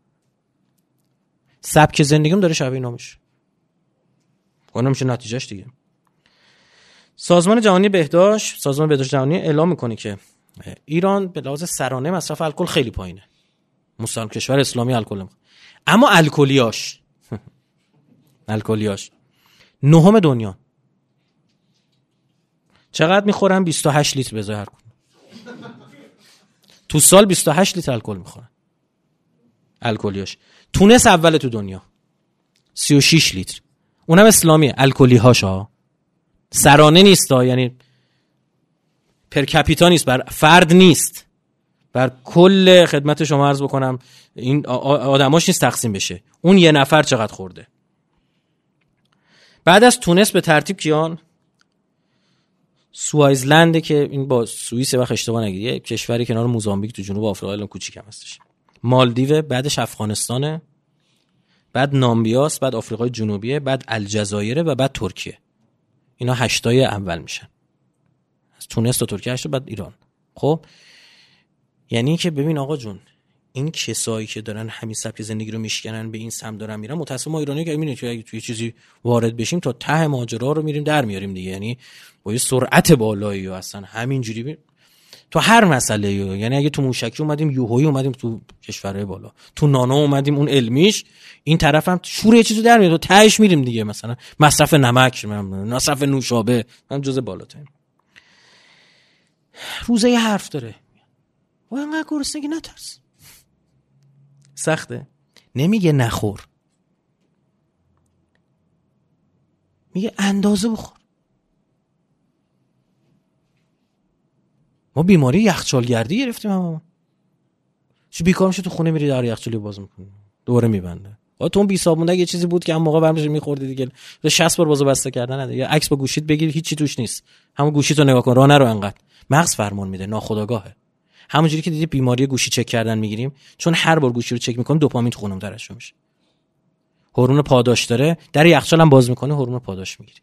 سبک زندگیم داره شبیه اینا میشه. اون میشه نتیجهش دیگه. سازمان جهانی بهداشت، سازمان بهداشت جهانی اعلام میکنه که ایران به لحاظ سرانه مصرف الکل خیلی پایینه. مسلمان کشور اسلامی الکل هم. اما الکلیاش الکلیاش نهم دنیا. چقدر میخورن؟ بیست و هشت لیتر به هر کدوم. تو سال بیست و هشت لیتر الکل میخورن. الکلیاش. تونس اول تو دنیا. سی و شش لیتر. اونم اسلامیه. الکلی‌هاشا سرانه نیست ها، یعنی پر کپیتا نیست، بر فرد نیست، بر کل خدمت شما عرض بکنم این آدماش نیست تقسیم بشه. اون یه نفر چقدر خورده. بعد از تونس به ترتیب کیان؟ سوایزلند که این با سوئیس وقت اشتباه نگیری، کشوری کنار موزامبیک تو جنوب آفریقا، الان کوچیک هم هستش. مالدیو، بعدش افغانستانه، بعد نامبیاس، بعد آفریقای جنوبیه، بعد الجزایر و بعد ترکیه. اینا هشتای اول میشن. از تونس تا ترکیه هشت، بعد ایران. خب یعنی که ببین آقا جون، این کسایی که دارن همین سبک زندگی رو میشکنن به این سمت دارن میرن، متأسفانه ما ایرانی که میبینید که اگه توی چیزی وارد بشیم تا ته ماجرا رو میریم در میاریم دیگه. یعنی با یه سرعت بالایی و اصلا همینجوری بی... تو هر مسئله، یعنی اگه تو موشکی اومدیم یوهویی اومدیم تو کشورهای بالا، تو نانو اومدیم اون علمیش، این طرف هم شور یه چیزو در میاد تو تهش میریم دیگه. مثلا مصرف نمک، مصرف نوشابه، من جزء بالاترین. روزه یه حرف داره، و انقدر گرسنگی نترس. سخته. نمیگه نخور، میگه اندازه بخور. ما بیماری یخچالگردی گرفتیم اما چه بیکار میشه تو خونه میری در یخچالی باز میکنی دوباره میبنده. آ تو اون بی صابونه یه چیزی بود که اون موقع برمیش میخوردی دیگه، شصت بار بازو بسته کردن نده. یا عکس با گوشیت بگیر هیچی توش نیست، همون گوشیتو نگاه کن، راه نرو انقدر. مغز فرمان میده، ناخودآگاهه. همونجوری که دیدی بیماری گوشی چک کردن میگیریم، چون هر بار گوشی رو چک میکنیم دوپامین تو خونمون ترشح میشه، هورمون پاداش داره، در یخچال هم باز میکنه هورمون پاداش میگیری.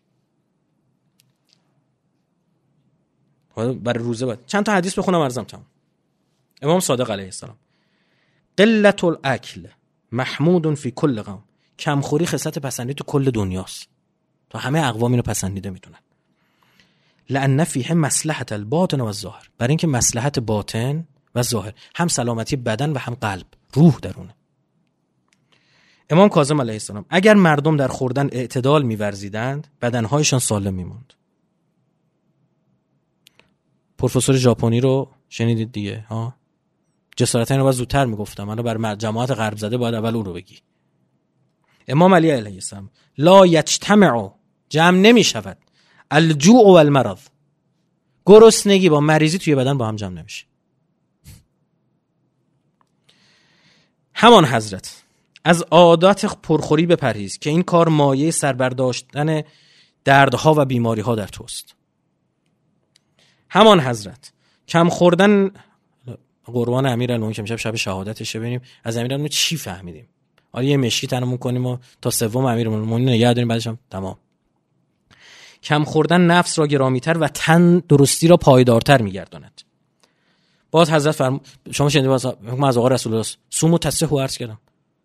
حالا برای روزه بعد چند تا حدیث بخونم ارزم تمام. امام صادق علیه السلام: قلت الاکل محمود فی کل قوم. کمخوری خصلت پسندیده تو کل دنیاست، تو همه اقوام اینو پسندیده میدونن. لأن فیه مصلحت الباطن و الظاهر، برای اینکه مصلحت باطن و ظاهر، هم سلامتی بدن و هم قلب، روح درونه. امام کاظم علیه السلام: اگر مردم در خوردن اعتدال می‌ورزیدند بدنهایشان سالم می‌ماند. پروفسور ژاپنی رو شنیدید دیگه ها؟ جسارتا اینو باید زودتر میگفتم، الان برای جماعت غرب زده باید اول اون رو بگی. امام علی علیه السلام: لا یجتمع، جمع نمیشود، الجوع و المرض، گرسنگی با مریضی توی بدن با هم جمع نمیشه. همان حضرت از عادات پرخوری بپرهیز که این کار مایه سربرداشتن دردها و بیماریها در توست. همان حضرت کم خوردن، قربان امیرالمومنین که میشه شب شهادتش ببینیم از امیرالمومنین چی فهمیدیم. آره یه مشکی تنمون کنیم و تا سوم امیرالمومنین نگه داریم بعدش هم تمام. کم خوردن نفس را گرامی‌تر و تن درستی را پایدارتر می‌گرداند. باز حضرت فرم شما شنیدید باز من از آقا رسول الله صوم و تصحح عرض کردم.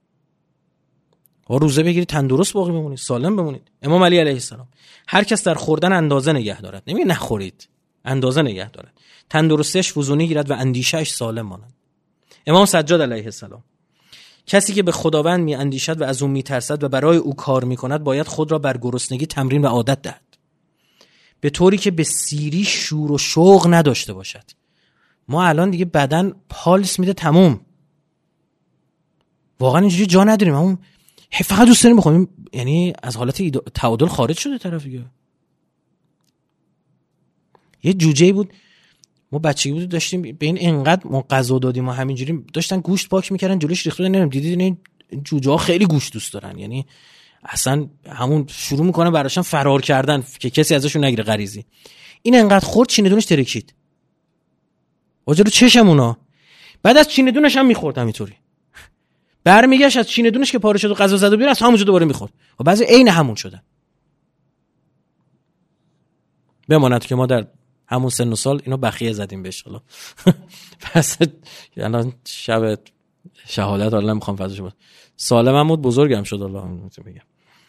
و روزه بگیرید تندرست باقی بمونید، سالم بمونید. امام علی علیه السلام هر کس در خوردن اندازه نگه دارد، نمیگه نخورید، اندازه نگه دارد، تندرستیش فزونی گیرد و اندیشه‌اش سالم ماند. امام سجاد علیه السلام کسی که به خداوند می اندیشد و از او می ترسد و برای او کار می کند باید خود را بر گرسنگی تمرین و عادت دهد، به طوری که به سیری شور و شوق نداشته باشد. ما الان دیگه بدن پالس میده تموم، واقعا اینجوری جا نداریم، همون فقط دوست داریم بخوریم، یعنی از حالت تعادل خارج شده طرف دیگه. یه جوجه بود ما بچگی بود داشتیم، به این انقدر ما غذا دادیم ما همینجوری داشتن گوشت پاک میکردن جلوش ریخته بودن، نمیدونم دیدید این جوجه ها خیلی گوشت دوست دارن، یعنی اصلا همون شروع میکنه براشون فرار کردن که کسی ازشون نگیره غریزی. این انقدر خورد چینه دونش ترکید وجلو چشم اونا، بعد از چینه دونش هم میخورد همینطوری، برمیگشت از چینه دونش که پاره شد و غذا زد و بیرون از همونجا دوباره میخورد و بعضی عین همون شدن. بماند که ما در همون سن و سال اینو بخیه زدیم بهش. حالا پس الان شب شهادت حالا نمیخوام فضاش بود، سالمم بود، بزرگم شد الله میگم.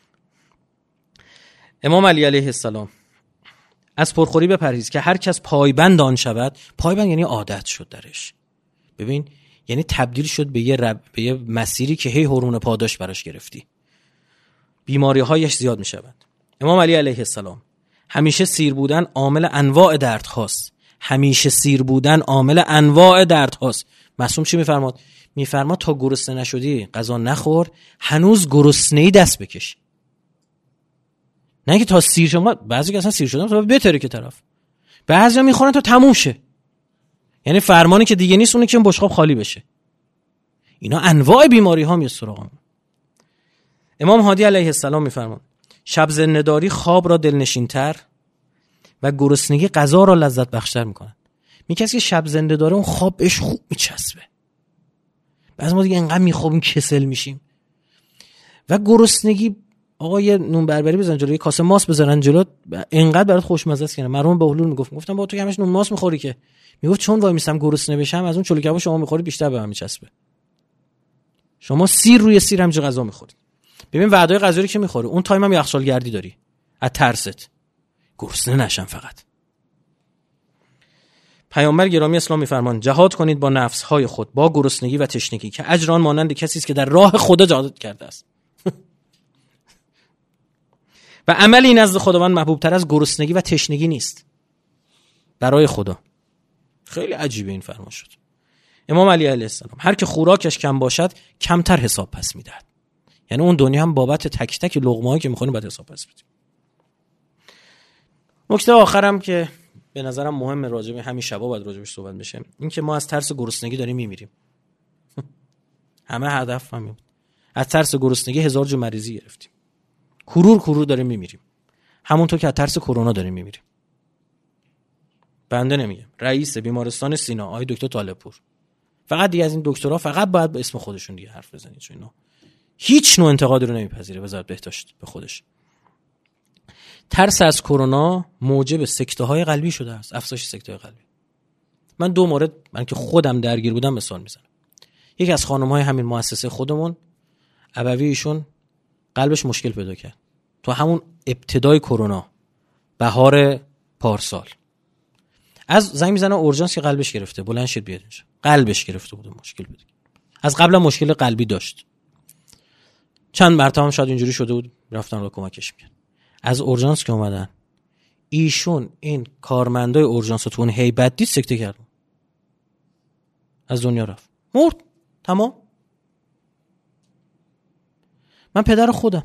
امام علی علیه السلام از پرخوری بپرهیز که هر کس پایبند آن شود. پایبند یعنی عادت شد درش، ببین یعنی تبدیل شد به یه رب... به یه مسیری که هی هورمون پاداش براش گرفتی، بیماری هایش زیاد میشود. امام علی علیه السلام همیشه سیر بودن عامل انواع درد هاست، همیشه سیر بودن عامل انواع درد هاست. معصوم چی میفرماد؟ میفرماد تا گرسنه نشدی غذا نخور، هنوز گرسنه‌ای دست بکش. نه که تا سیر شما، بعضی که اصلا سیر شدن تا بهتره که طرف، بعضیا میخورن تا تموم شه، یعنی فرمانی که دیگه نیست اونه که بشقاب خالی بشه. اینا انواع بیماری ها میاد سراغم. امام هادی علیه السلام میفرمان شب زنده‌داری خواب را دلنشین‌تر و گرسنگی غذا را لذت بخشتر میکنه. می کسی که شب زنده داره اون خواب بهش خوب میچسبه، بعضی ما دیگه انقدر میخوابیم کسل میشیم. و گرسنگی آقا یه نون بربری بزن جلوی کاسه ماست بذارن جلو، انقدر برات خوشمزه است که مرحوم بهلول میگفت، گفتم با تو که همش نون ماست میخوری که، میگفت چون وای میسم گرسنه بشم از اون چلو کباب شما میخوری بیشتر به من میچسبه. شما سیر روی سیر همینجا غذا میخوری. ببین وعده غذایی که میخوری اون تایم هم یخچال گردی داری از ترست، گرسنه نشم فقط. پیامبر گرامی اسلام میفرمان جهاد کنید با نفسهای خود با گرسنگی و تشنگی که اجر آن مانند کسی است که در راه خدا جهاد کرده است. و عملی نزد خداوند محبوب تر از گرسنگی و تشنگی نیست برای خدا. خیلی عجیبه این فرمان شد. امام علی علیه السلام هر که خوراکش کم باشد کمتر حساب پس میدهد، یعنی اون دنیا هم بابت تک تک لقمه‌ای که می‌خوریم باید حساب پس بدیم. نکته آخرم که به نظرم مهمه راجع به همین شبا باید راجع بهش صحبت بشه، این که ما از ترس گرسنگی داریم میمیریم. همه هدف همین، از ترس گرسنگی هزار جو مریضی گرفتیم، کرور کرور داریم میمیریم، همونطور که از ترس کرونا داریم میمیریم. بنده نمیگم، رئیس بیمارستان سینا آقای دکتر طالب‌پور، فقط دیگه از این دکترها فقط باید به اسم خودشون دیگه حرف بزنید، چون اینا هیچ نوع انتقادی رو نمیپذیره وزارت بهداشت به خودش. ترس از کرونا موجب سکته‌های قلبی شده است، افزایش سکته‌های قلبی. من دو مورد من که خودم درگیر بودم مثال میزنم. یکی از خانم‌های همین مؤسسه خودمون، ابوی ایشون قلبش مشکل پیدا کرد تو همون ابتدای کرونا، بهار پارسال. از زنگ میزنه اورژانس که قلبش گرفته، بلند شد بیاد اینجا. قلبش گرفته بود، مشکل بود. از قبل مشکل قلبی داشت. چند مرتبه هم شاید اینجوری شده بود، رفتن رو کمکش می‌کرد. از اورژانس که اومدن، ایشون این کارمندای اورژانس تو اون هیبت دید سکته کرد. از دنیا رفت. مرد. تمام. من پدر خودم،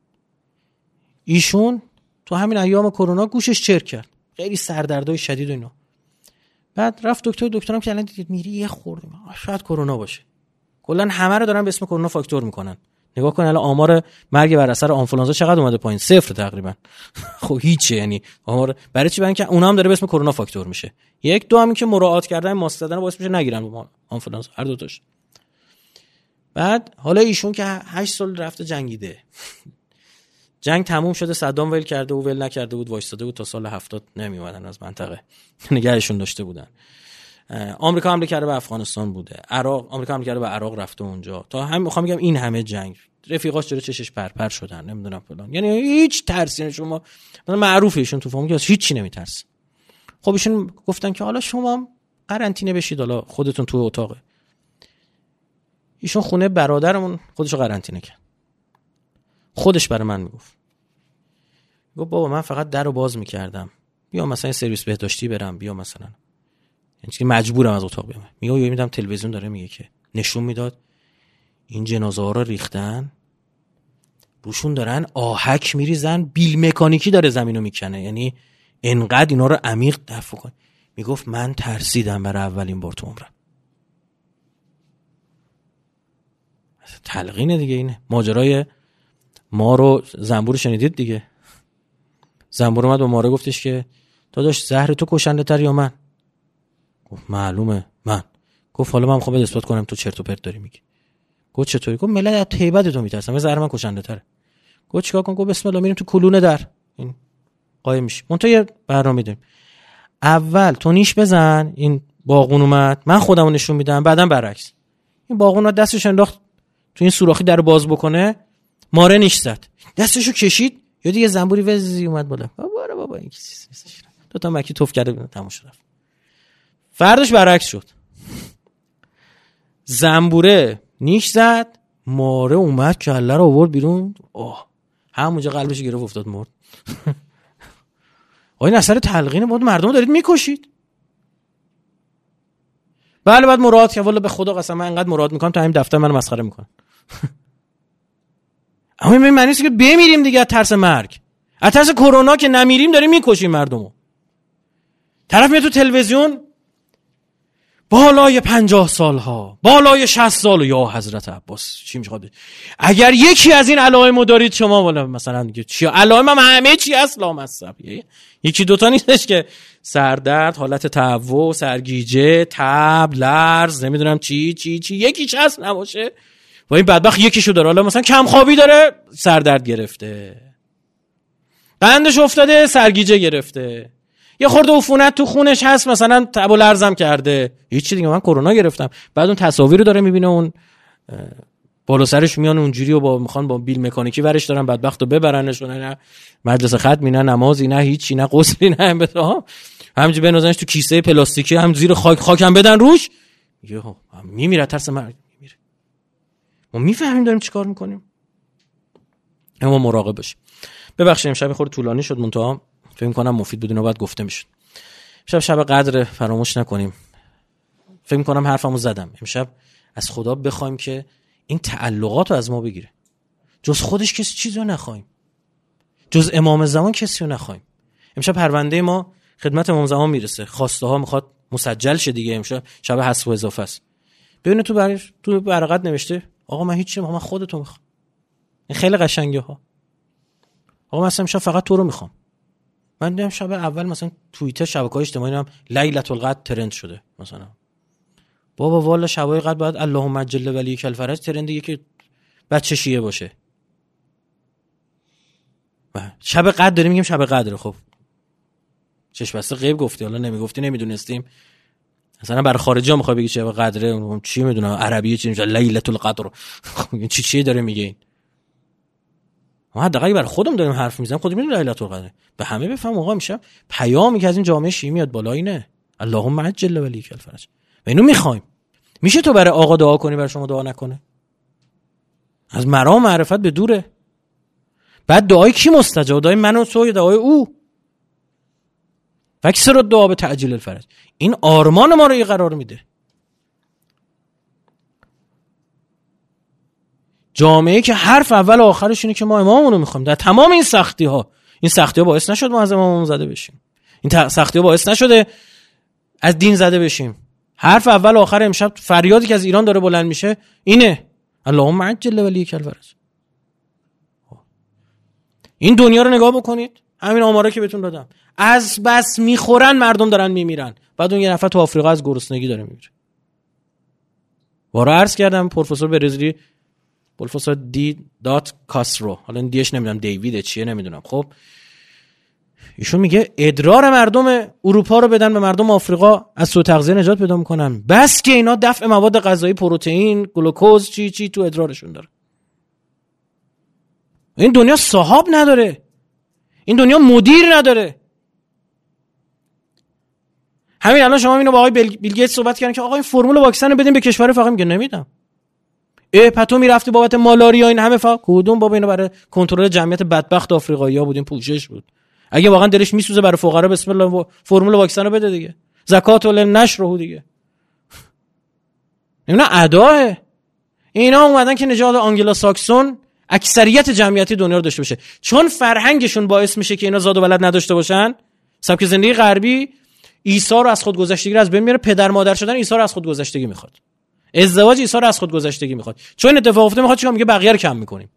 ایشون تو همین ایام کرونا گوشش چرک کرد، خیلی سردردای شدید و اینا. بعد رفت دکتر، دکترم که الان دید میری یه خوردیم شاید کرونا باشه. کلا همه رو دارن به اسم کرونا فاکتور میکنن. نگاه کن الان آمار مرگ بر اثر آنفولانزا چقدر اومده پایین؟ صفر تقریبا. خب هیچه، یعنی آمار برای چی؟ برای اینکه اونها هم داره به اسم کرونا فاکتور میشه. یک دو همین که مراعات کردن ماسک زدن باعث میشه نگیرن آنفولانزا، هر دو تاش. بعد حالا ایشون که هشت سال رفته جنگیده، جنگ تموم شده، صدام ول کرده و ول نکرده بود، وایستاده بود تا سال هفتاد نمی اومدن از منطقه نگهشون داشته بودن. آمریکا حمله کرده به افغانستان بوده، عراق آمریکا حمله کرده به عراق رفته اونجا، تا هم میخوام بگم این همه جنگ، رفیقاش جلوی چشش پرپر شدن، نمیدونم فلان، یعنی هیچ ترسی شما مثلا معروفه ایشون تو فامیل هیچ چی نمیترسه. خب ایشون گفتن که حالا شما قرنطینه بشید، حالا خودتون تو اتاقه. ایشون خونه برادرمون خودشو قرنطینه کرد. خودش برای من میگفت، گفت بابا من فقط درو باز میکردم، بیا مثلا سرویس بهداشتی برم، بیا مثلا، یعنی که مجبورم از اتاق بیام. میگه میدم تلویزیون داره میگه که نشون میداد این جنازه ها رو ریختن، روشون دارن آهک میریزن، بیل مکانیکی داره زمینو میکنه، یعنی انقدر اینا رو عمیق دفع کن. میگفت من ترسیدم برای اولین بار تو عمرم. تلقینه دیگه، اینه ماجرای ما رو. زنبور شنیدید دیگه؟ زنبور اومد به ماره گفتش که داداش زهر تو کشنده تر یا من؟ گفت معلومه من. گفت حالا من میخوام اثبات کنم تو چرت و پرت داری میگی. گفت چطوری؟ گفت ملت از طیبت تو میترسن، من زهر من کشنده تره. گفت چیکار کنم؟ گفت بسم الله میریم تو کلون در این قایم میشی. منتها یه برنامه داریم، اول تو نیش بزن، این باغون اومد من خودمو نشون میدم، بعدم برعکس. این باغون رو دستش انداخت تو این سوراخی در باز بکنه، ماره نیش زد، دستشو کشید، یا دیگه زنبوری وزی اومد بالا، بابا بابا این چیزی دو تا مکی توف کرده تموم شد. فرداش برعکس شد، زنبوره نیش زد، ماره اومد کله رو آورد بیرون، اوه همونجا قلبش گرفت افتاد مرد. آ این اثر تلقینه، بود مردم دارید میکشید. بله بعد مراد که والله به خدا قسم من انقدر مراد میکنم تا همین دفتر منو مسخره میکنن. اما این معنی نیست که بمیریم دیگه از ترس مرگ، از ترس کرونا که نمیریم داریم میکشیم مردمو. طرف میاد تو تلویزیون بالای پنجاه سال ها، بالای شصت سال، یا حضرت عباس چی میخواد؟ اگر یکی از این علائمو دارید شما، والا مثلا دیگه چی علائم هم همه چی اصل لامصب، یکی دوتا نیستش که سردرد، حالت تهوع، سرگیجه، تب، لرز، نمیدونم چی چی چی یکیش هست نباشه. و این بدبخت یکیشو داره، حالا مثلا کم خوابی داره، سردرد گرفته، قندش افتاده، سرگیجه گرفته، یه خورده عفونت تو خونش هست، مثلا تب و لرزم کرده، هیچ چی دیگه من کرونا گرفتم. بعد اون تصاویر رو داره میبینه، اون بالا سرش میان اونجوری و با میخوان با بیل مکانیکی ورش دارن بدبختو ببرنش، نه مجلس ختمی، نه نمازی، نه هیچی، نه غسلی، نه هم همینجوری بنازنش تو کیسه پلاستیکی، هم زیر خاک خاکم بدن روش، میگه میمیره ترس مرگ میمیره. ما میفهمیم داریم چیکار میکنیم، اما مراقب باشیم. ببخشید امشب خورده طولانی شد، منتها فکر می‌کنم مفید بود، اینا باید گفته میشد. امشب شب قدر، فراموش نکنیم. فکر می‌کنم حرفمو زدم. امشب از خدا بخوایم که این تعلقات رو از ما بگیره. جز خودش کسی چیزی رو نخوایم، جز امام زمان کسی رو نخوایم. امشب پرونده ما خدمت امام زمان میرسه، خواسته ها میخواد مسجل شه دیگه. امشب شب حذف و اضافه است. ببین تو برای تو ورقت نوشته آقا من هیچ چیزی من خودتو میخوام. این خیلی قشنگه ها. آقا من اصلا امشب فقط تو رو میخوام. من دیدم شب اول مثلا توییتر شبکه‌های اجتماعی هم لیلة القدر ترند شده مثلا. بابا والا شبای قدر باید اللهم اجل ولیک الفرج ترندیه که بچه شیعه باشه. شب قدر داریم میگیم شب قدر. خب چشم بسته غیب گفتی، حالا نمیگفتی نمیدونستیم. مثلا برای خارجی ها میخوای بگی شب قدره، چی میدونم عربیه چی میشه لیلة القدر. خب چی چی داره میگه این؟ ما حداقل برای خودم داریم حرف میزنیم، خودم میدونیم لیلة القدر. به همه بفهم آقا میشه پیامی که از این جامعه شیعی میاد بالا اینه اللهم عجل ولیک الفرج. و اینو میخوایم. میشه تو برای آقا دعا کنی برای شما دعا نکنه؟ از مرام معرفت به دوره. بعد دعای کی مستجاب؟ دعای من و تو یا دعای او؟ فکسر دعا به تعجیل الفرج. این آرمان ما رو یه قرار میده. جامعه که حرف اول و آخرش اینه که ما اماممون رو میخوایم. در تمام این سختی ها، این سختی ها باعث نشد ما از اماممون زده بشیم. این سختی ها باعث نشده از دین زده بشیم. حرف اول و آخر امشب فریادی که از ایران داره بلند میشه اینه اللهم عجل ولیک الفرج. این دنیا رو نگاه بکنید، همین آماره که بهتون دادم، از بس میخورن مردم دارن میمیرن، بعد اون یه نفر تو آفریقا از گرسنگی داره میمیره. بارا عرض کردم پروفسور برزیلی، پروفسور دی دات کاسترو، حالا این دیش نمیدونم دیوید چیه نمیدونم، خب ایشون میگه ادرار مردم اروپا رو بدن به مردم آفریقا از سوء تغذیه نجات پیدا میکنن، بس که اینا دفع مواد غذایی، پروتئین، گلوکوز چی چی تو ادرارشون داره. این دنیا صاحب نداره، این دنیا مدیر نداره. همین الان شما اینو با آقای بیل گیتس صحبت کردن که آقا این فرمول واکسن رو بدیم به کشور فقط، میگه نمیدم. ای پتو میرفتی بابت مالاریا این همه فقط کدوم بابا، اینو برای کنترل جمعیت بدبخت آفریقایی‌ها بودیم، پوشش بود. اگه واقعا دلش میسوزه برای فقرا بسم الله فرمول واکسن رو بده دیگه، زکات ول نشره دیگه. اینا اداه، اینا اومدن که نژاد آنگلو ساکسون اکثریت جمعیتی دنیا رو داشته باشه، چون فرهنگشون باعث میشه که اینا زاد و ولد نداشته باشن. سبک زندگی غربی عیسی رو از خودگذشتگی رو از بین میاره، پدر مادر شدن عیسی رو از خودگذشتگی میخواد، ازدواج عیسی رو از خودگذشتگی میخواد. چون اتفاق افتاده میخواد چیکار؟ میگه بقیه رو کم میکنیم.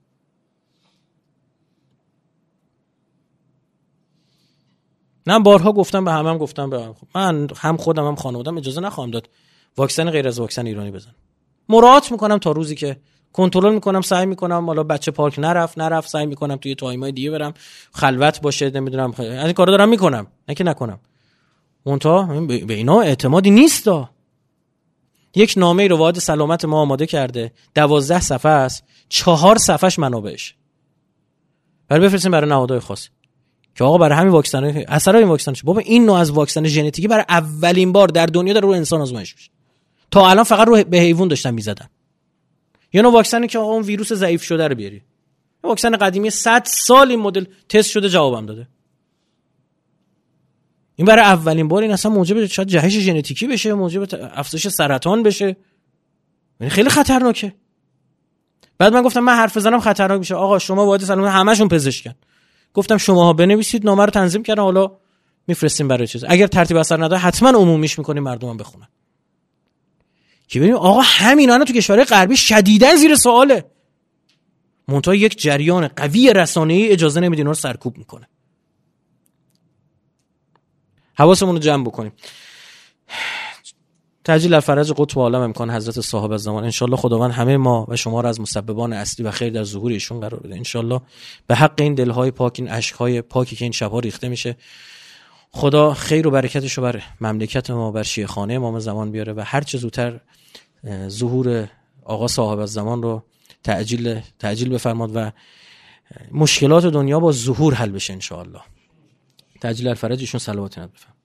نه بارها گفتم به همم هم گفتم به هم. من هم خودم هم خانواده‌ام اجازه نخواهم داد واکسن غیر از واکسن ایرانی بزن. مراعات میکنم تا روزی که کنترل میکنم، سعی میکنم حالا بچه پارک نرفت نرفت سعی میکنم توی تایمای دیگه برم، خلوت باشه، نمیدونم از این کارا دارم میکنم، نه که نکنم. اونتا به اینا اعتمادی نیست. دا یک نامه رو واد سلامت ما آماده کرده، دوازده صفحه است، چهار صفحش منابعش، برای بفرستیم برای نهادهای خاص که آقا برای همین واکسن اثر این واکسن چه. بابا این نوع از واکسن ژنتیکی برای اولین بار در دنیا داره رو انسان آزمایش میشه. تا الان فقط رو به حیوان داشتن میزدن. یه نوع واکسنی که آقا اون ویروس ضعیف شده رو بیاری. واکسن قدیمی صد سال این مدل تست شده جوابم داده. این برای اولین بار این اصلا موجب شاید جهش ژنتیکی بشه، موجب افزایش سرطان بشه. یعنی خیلی خطرناکه. بعد من گفتم من حرف بزنم خطرناک میشه. آقا شما واحد سلامت همشون پزشکن. گفتم شماها بنویسید، نامه رو تنظیم کردن، حالا میفرستیم برای چیز. اگر ترتیب اثر نداره حتما عمومیش میکنیم مردمم بخونن. که ببینیم آقا همینا تو کشورهای غربی شدیداً زیر سواله. منتها یک جریان قوی رسانه‌ای اجازه نمیده اینا رو سرکوب میکنه. حواسمون رو جمع بکنیم. تعجیل الفرج قطب عالم امکان حضرت صاحب الزمان، ان شاءالله خداوند همه ما و شما را از مسببان اصلی و خیر در ظهور ایشون قرار بده. ان شاءالله به حق این دلهای پاک، این اشک‌های پاکی که این شب‌ها ریخته میشه، خدا خیر و برکتش رو بر مملکت ما، بر شیخانه امام زمان بیاره و هر چه زودتر ظهور آقا صاحب الزمان رو تعجیل تعجیل بفرماد و مشکلات دنیا با ظهور حل بشه ان شاءالله. تعجیل الفرج ایشون صلوات نبی.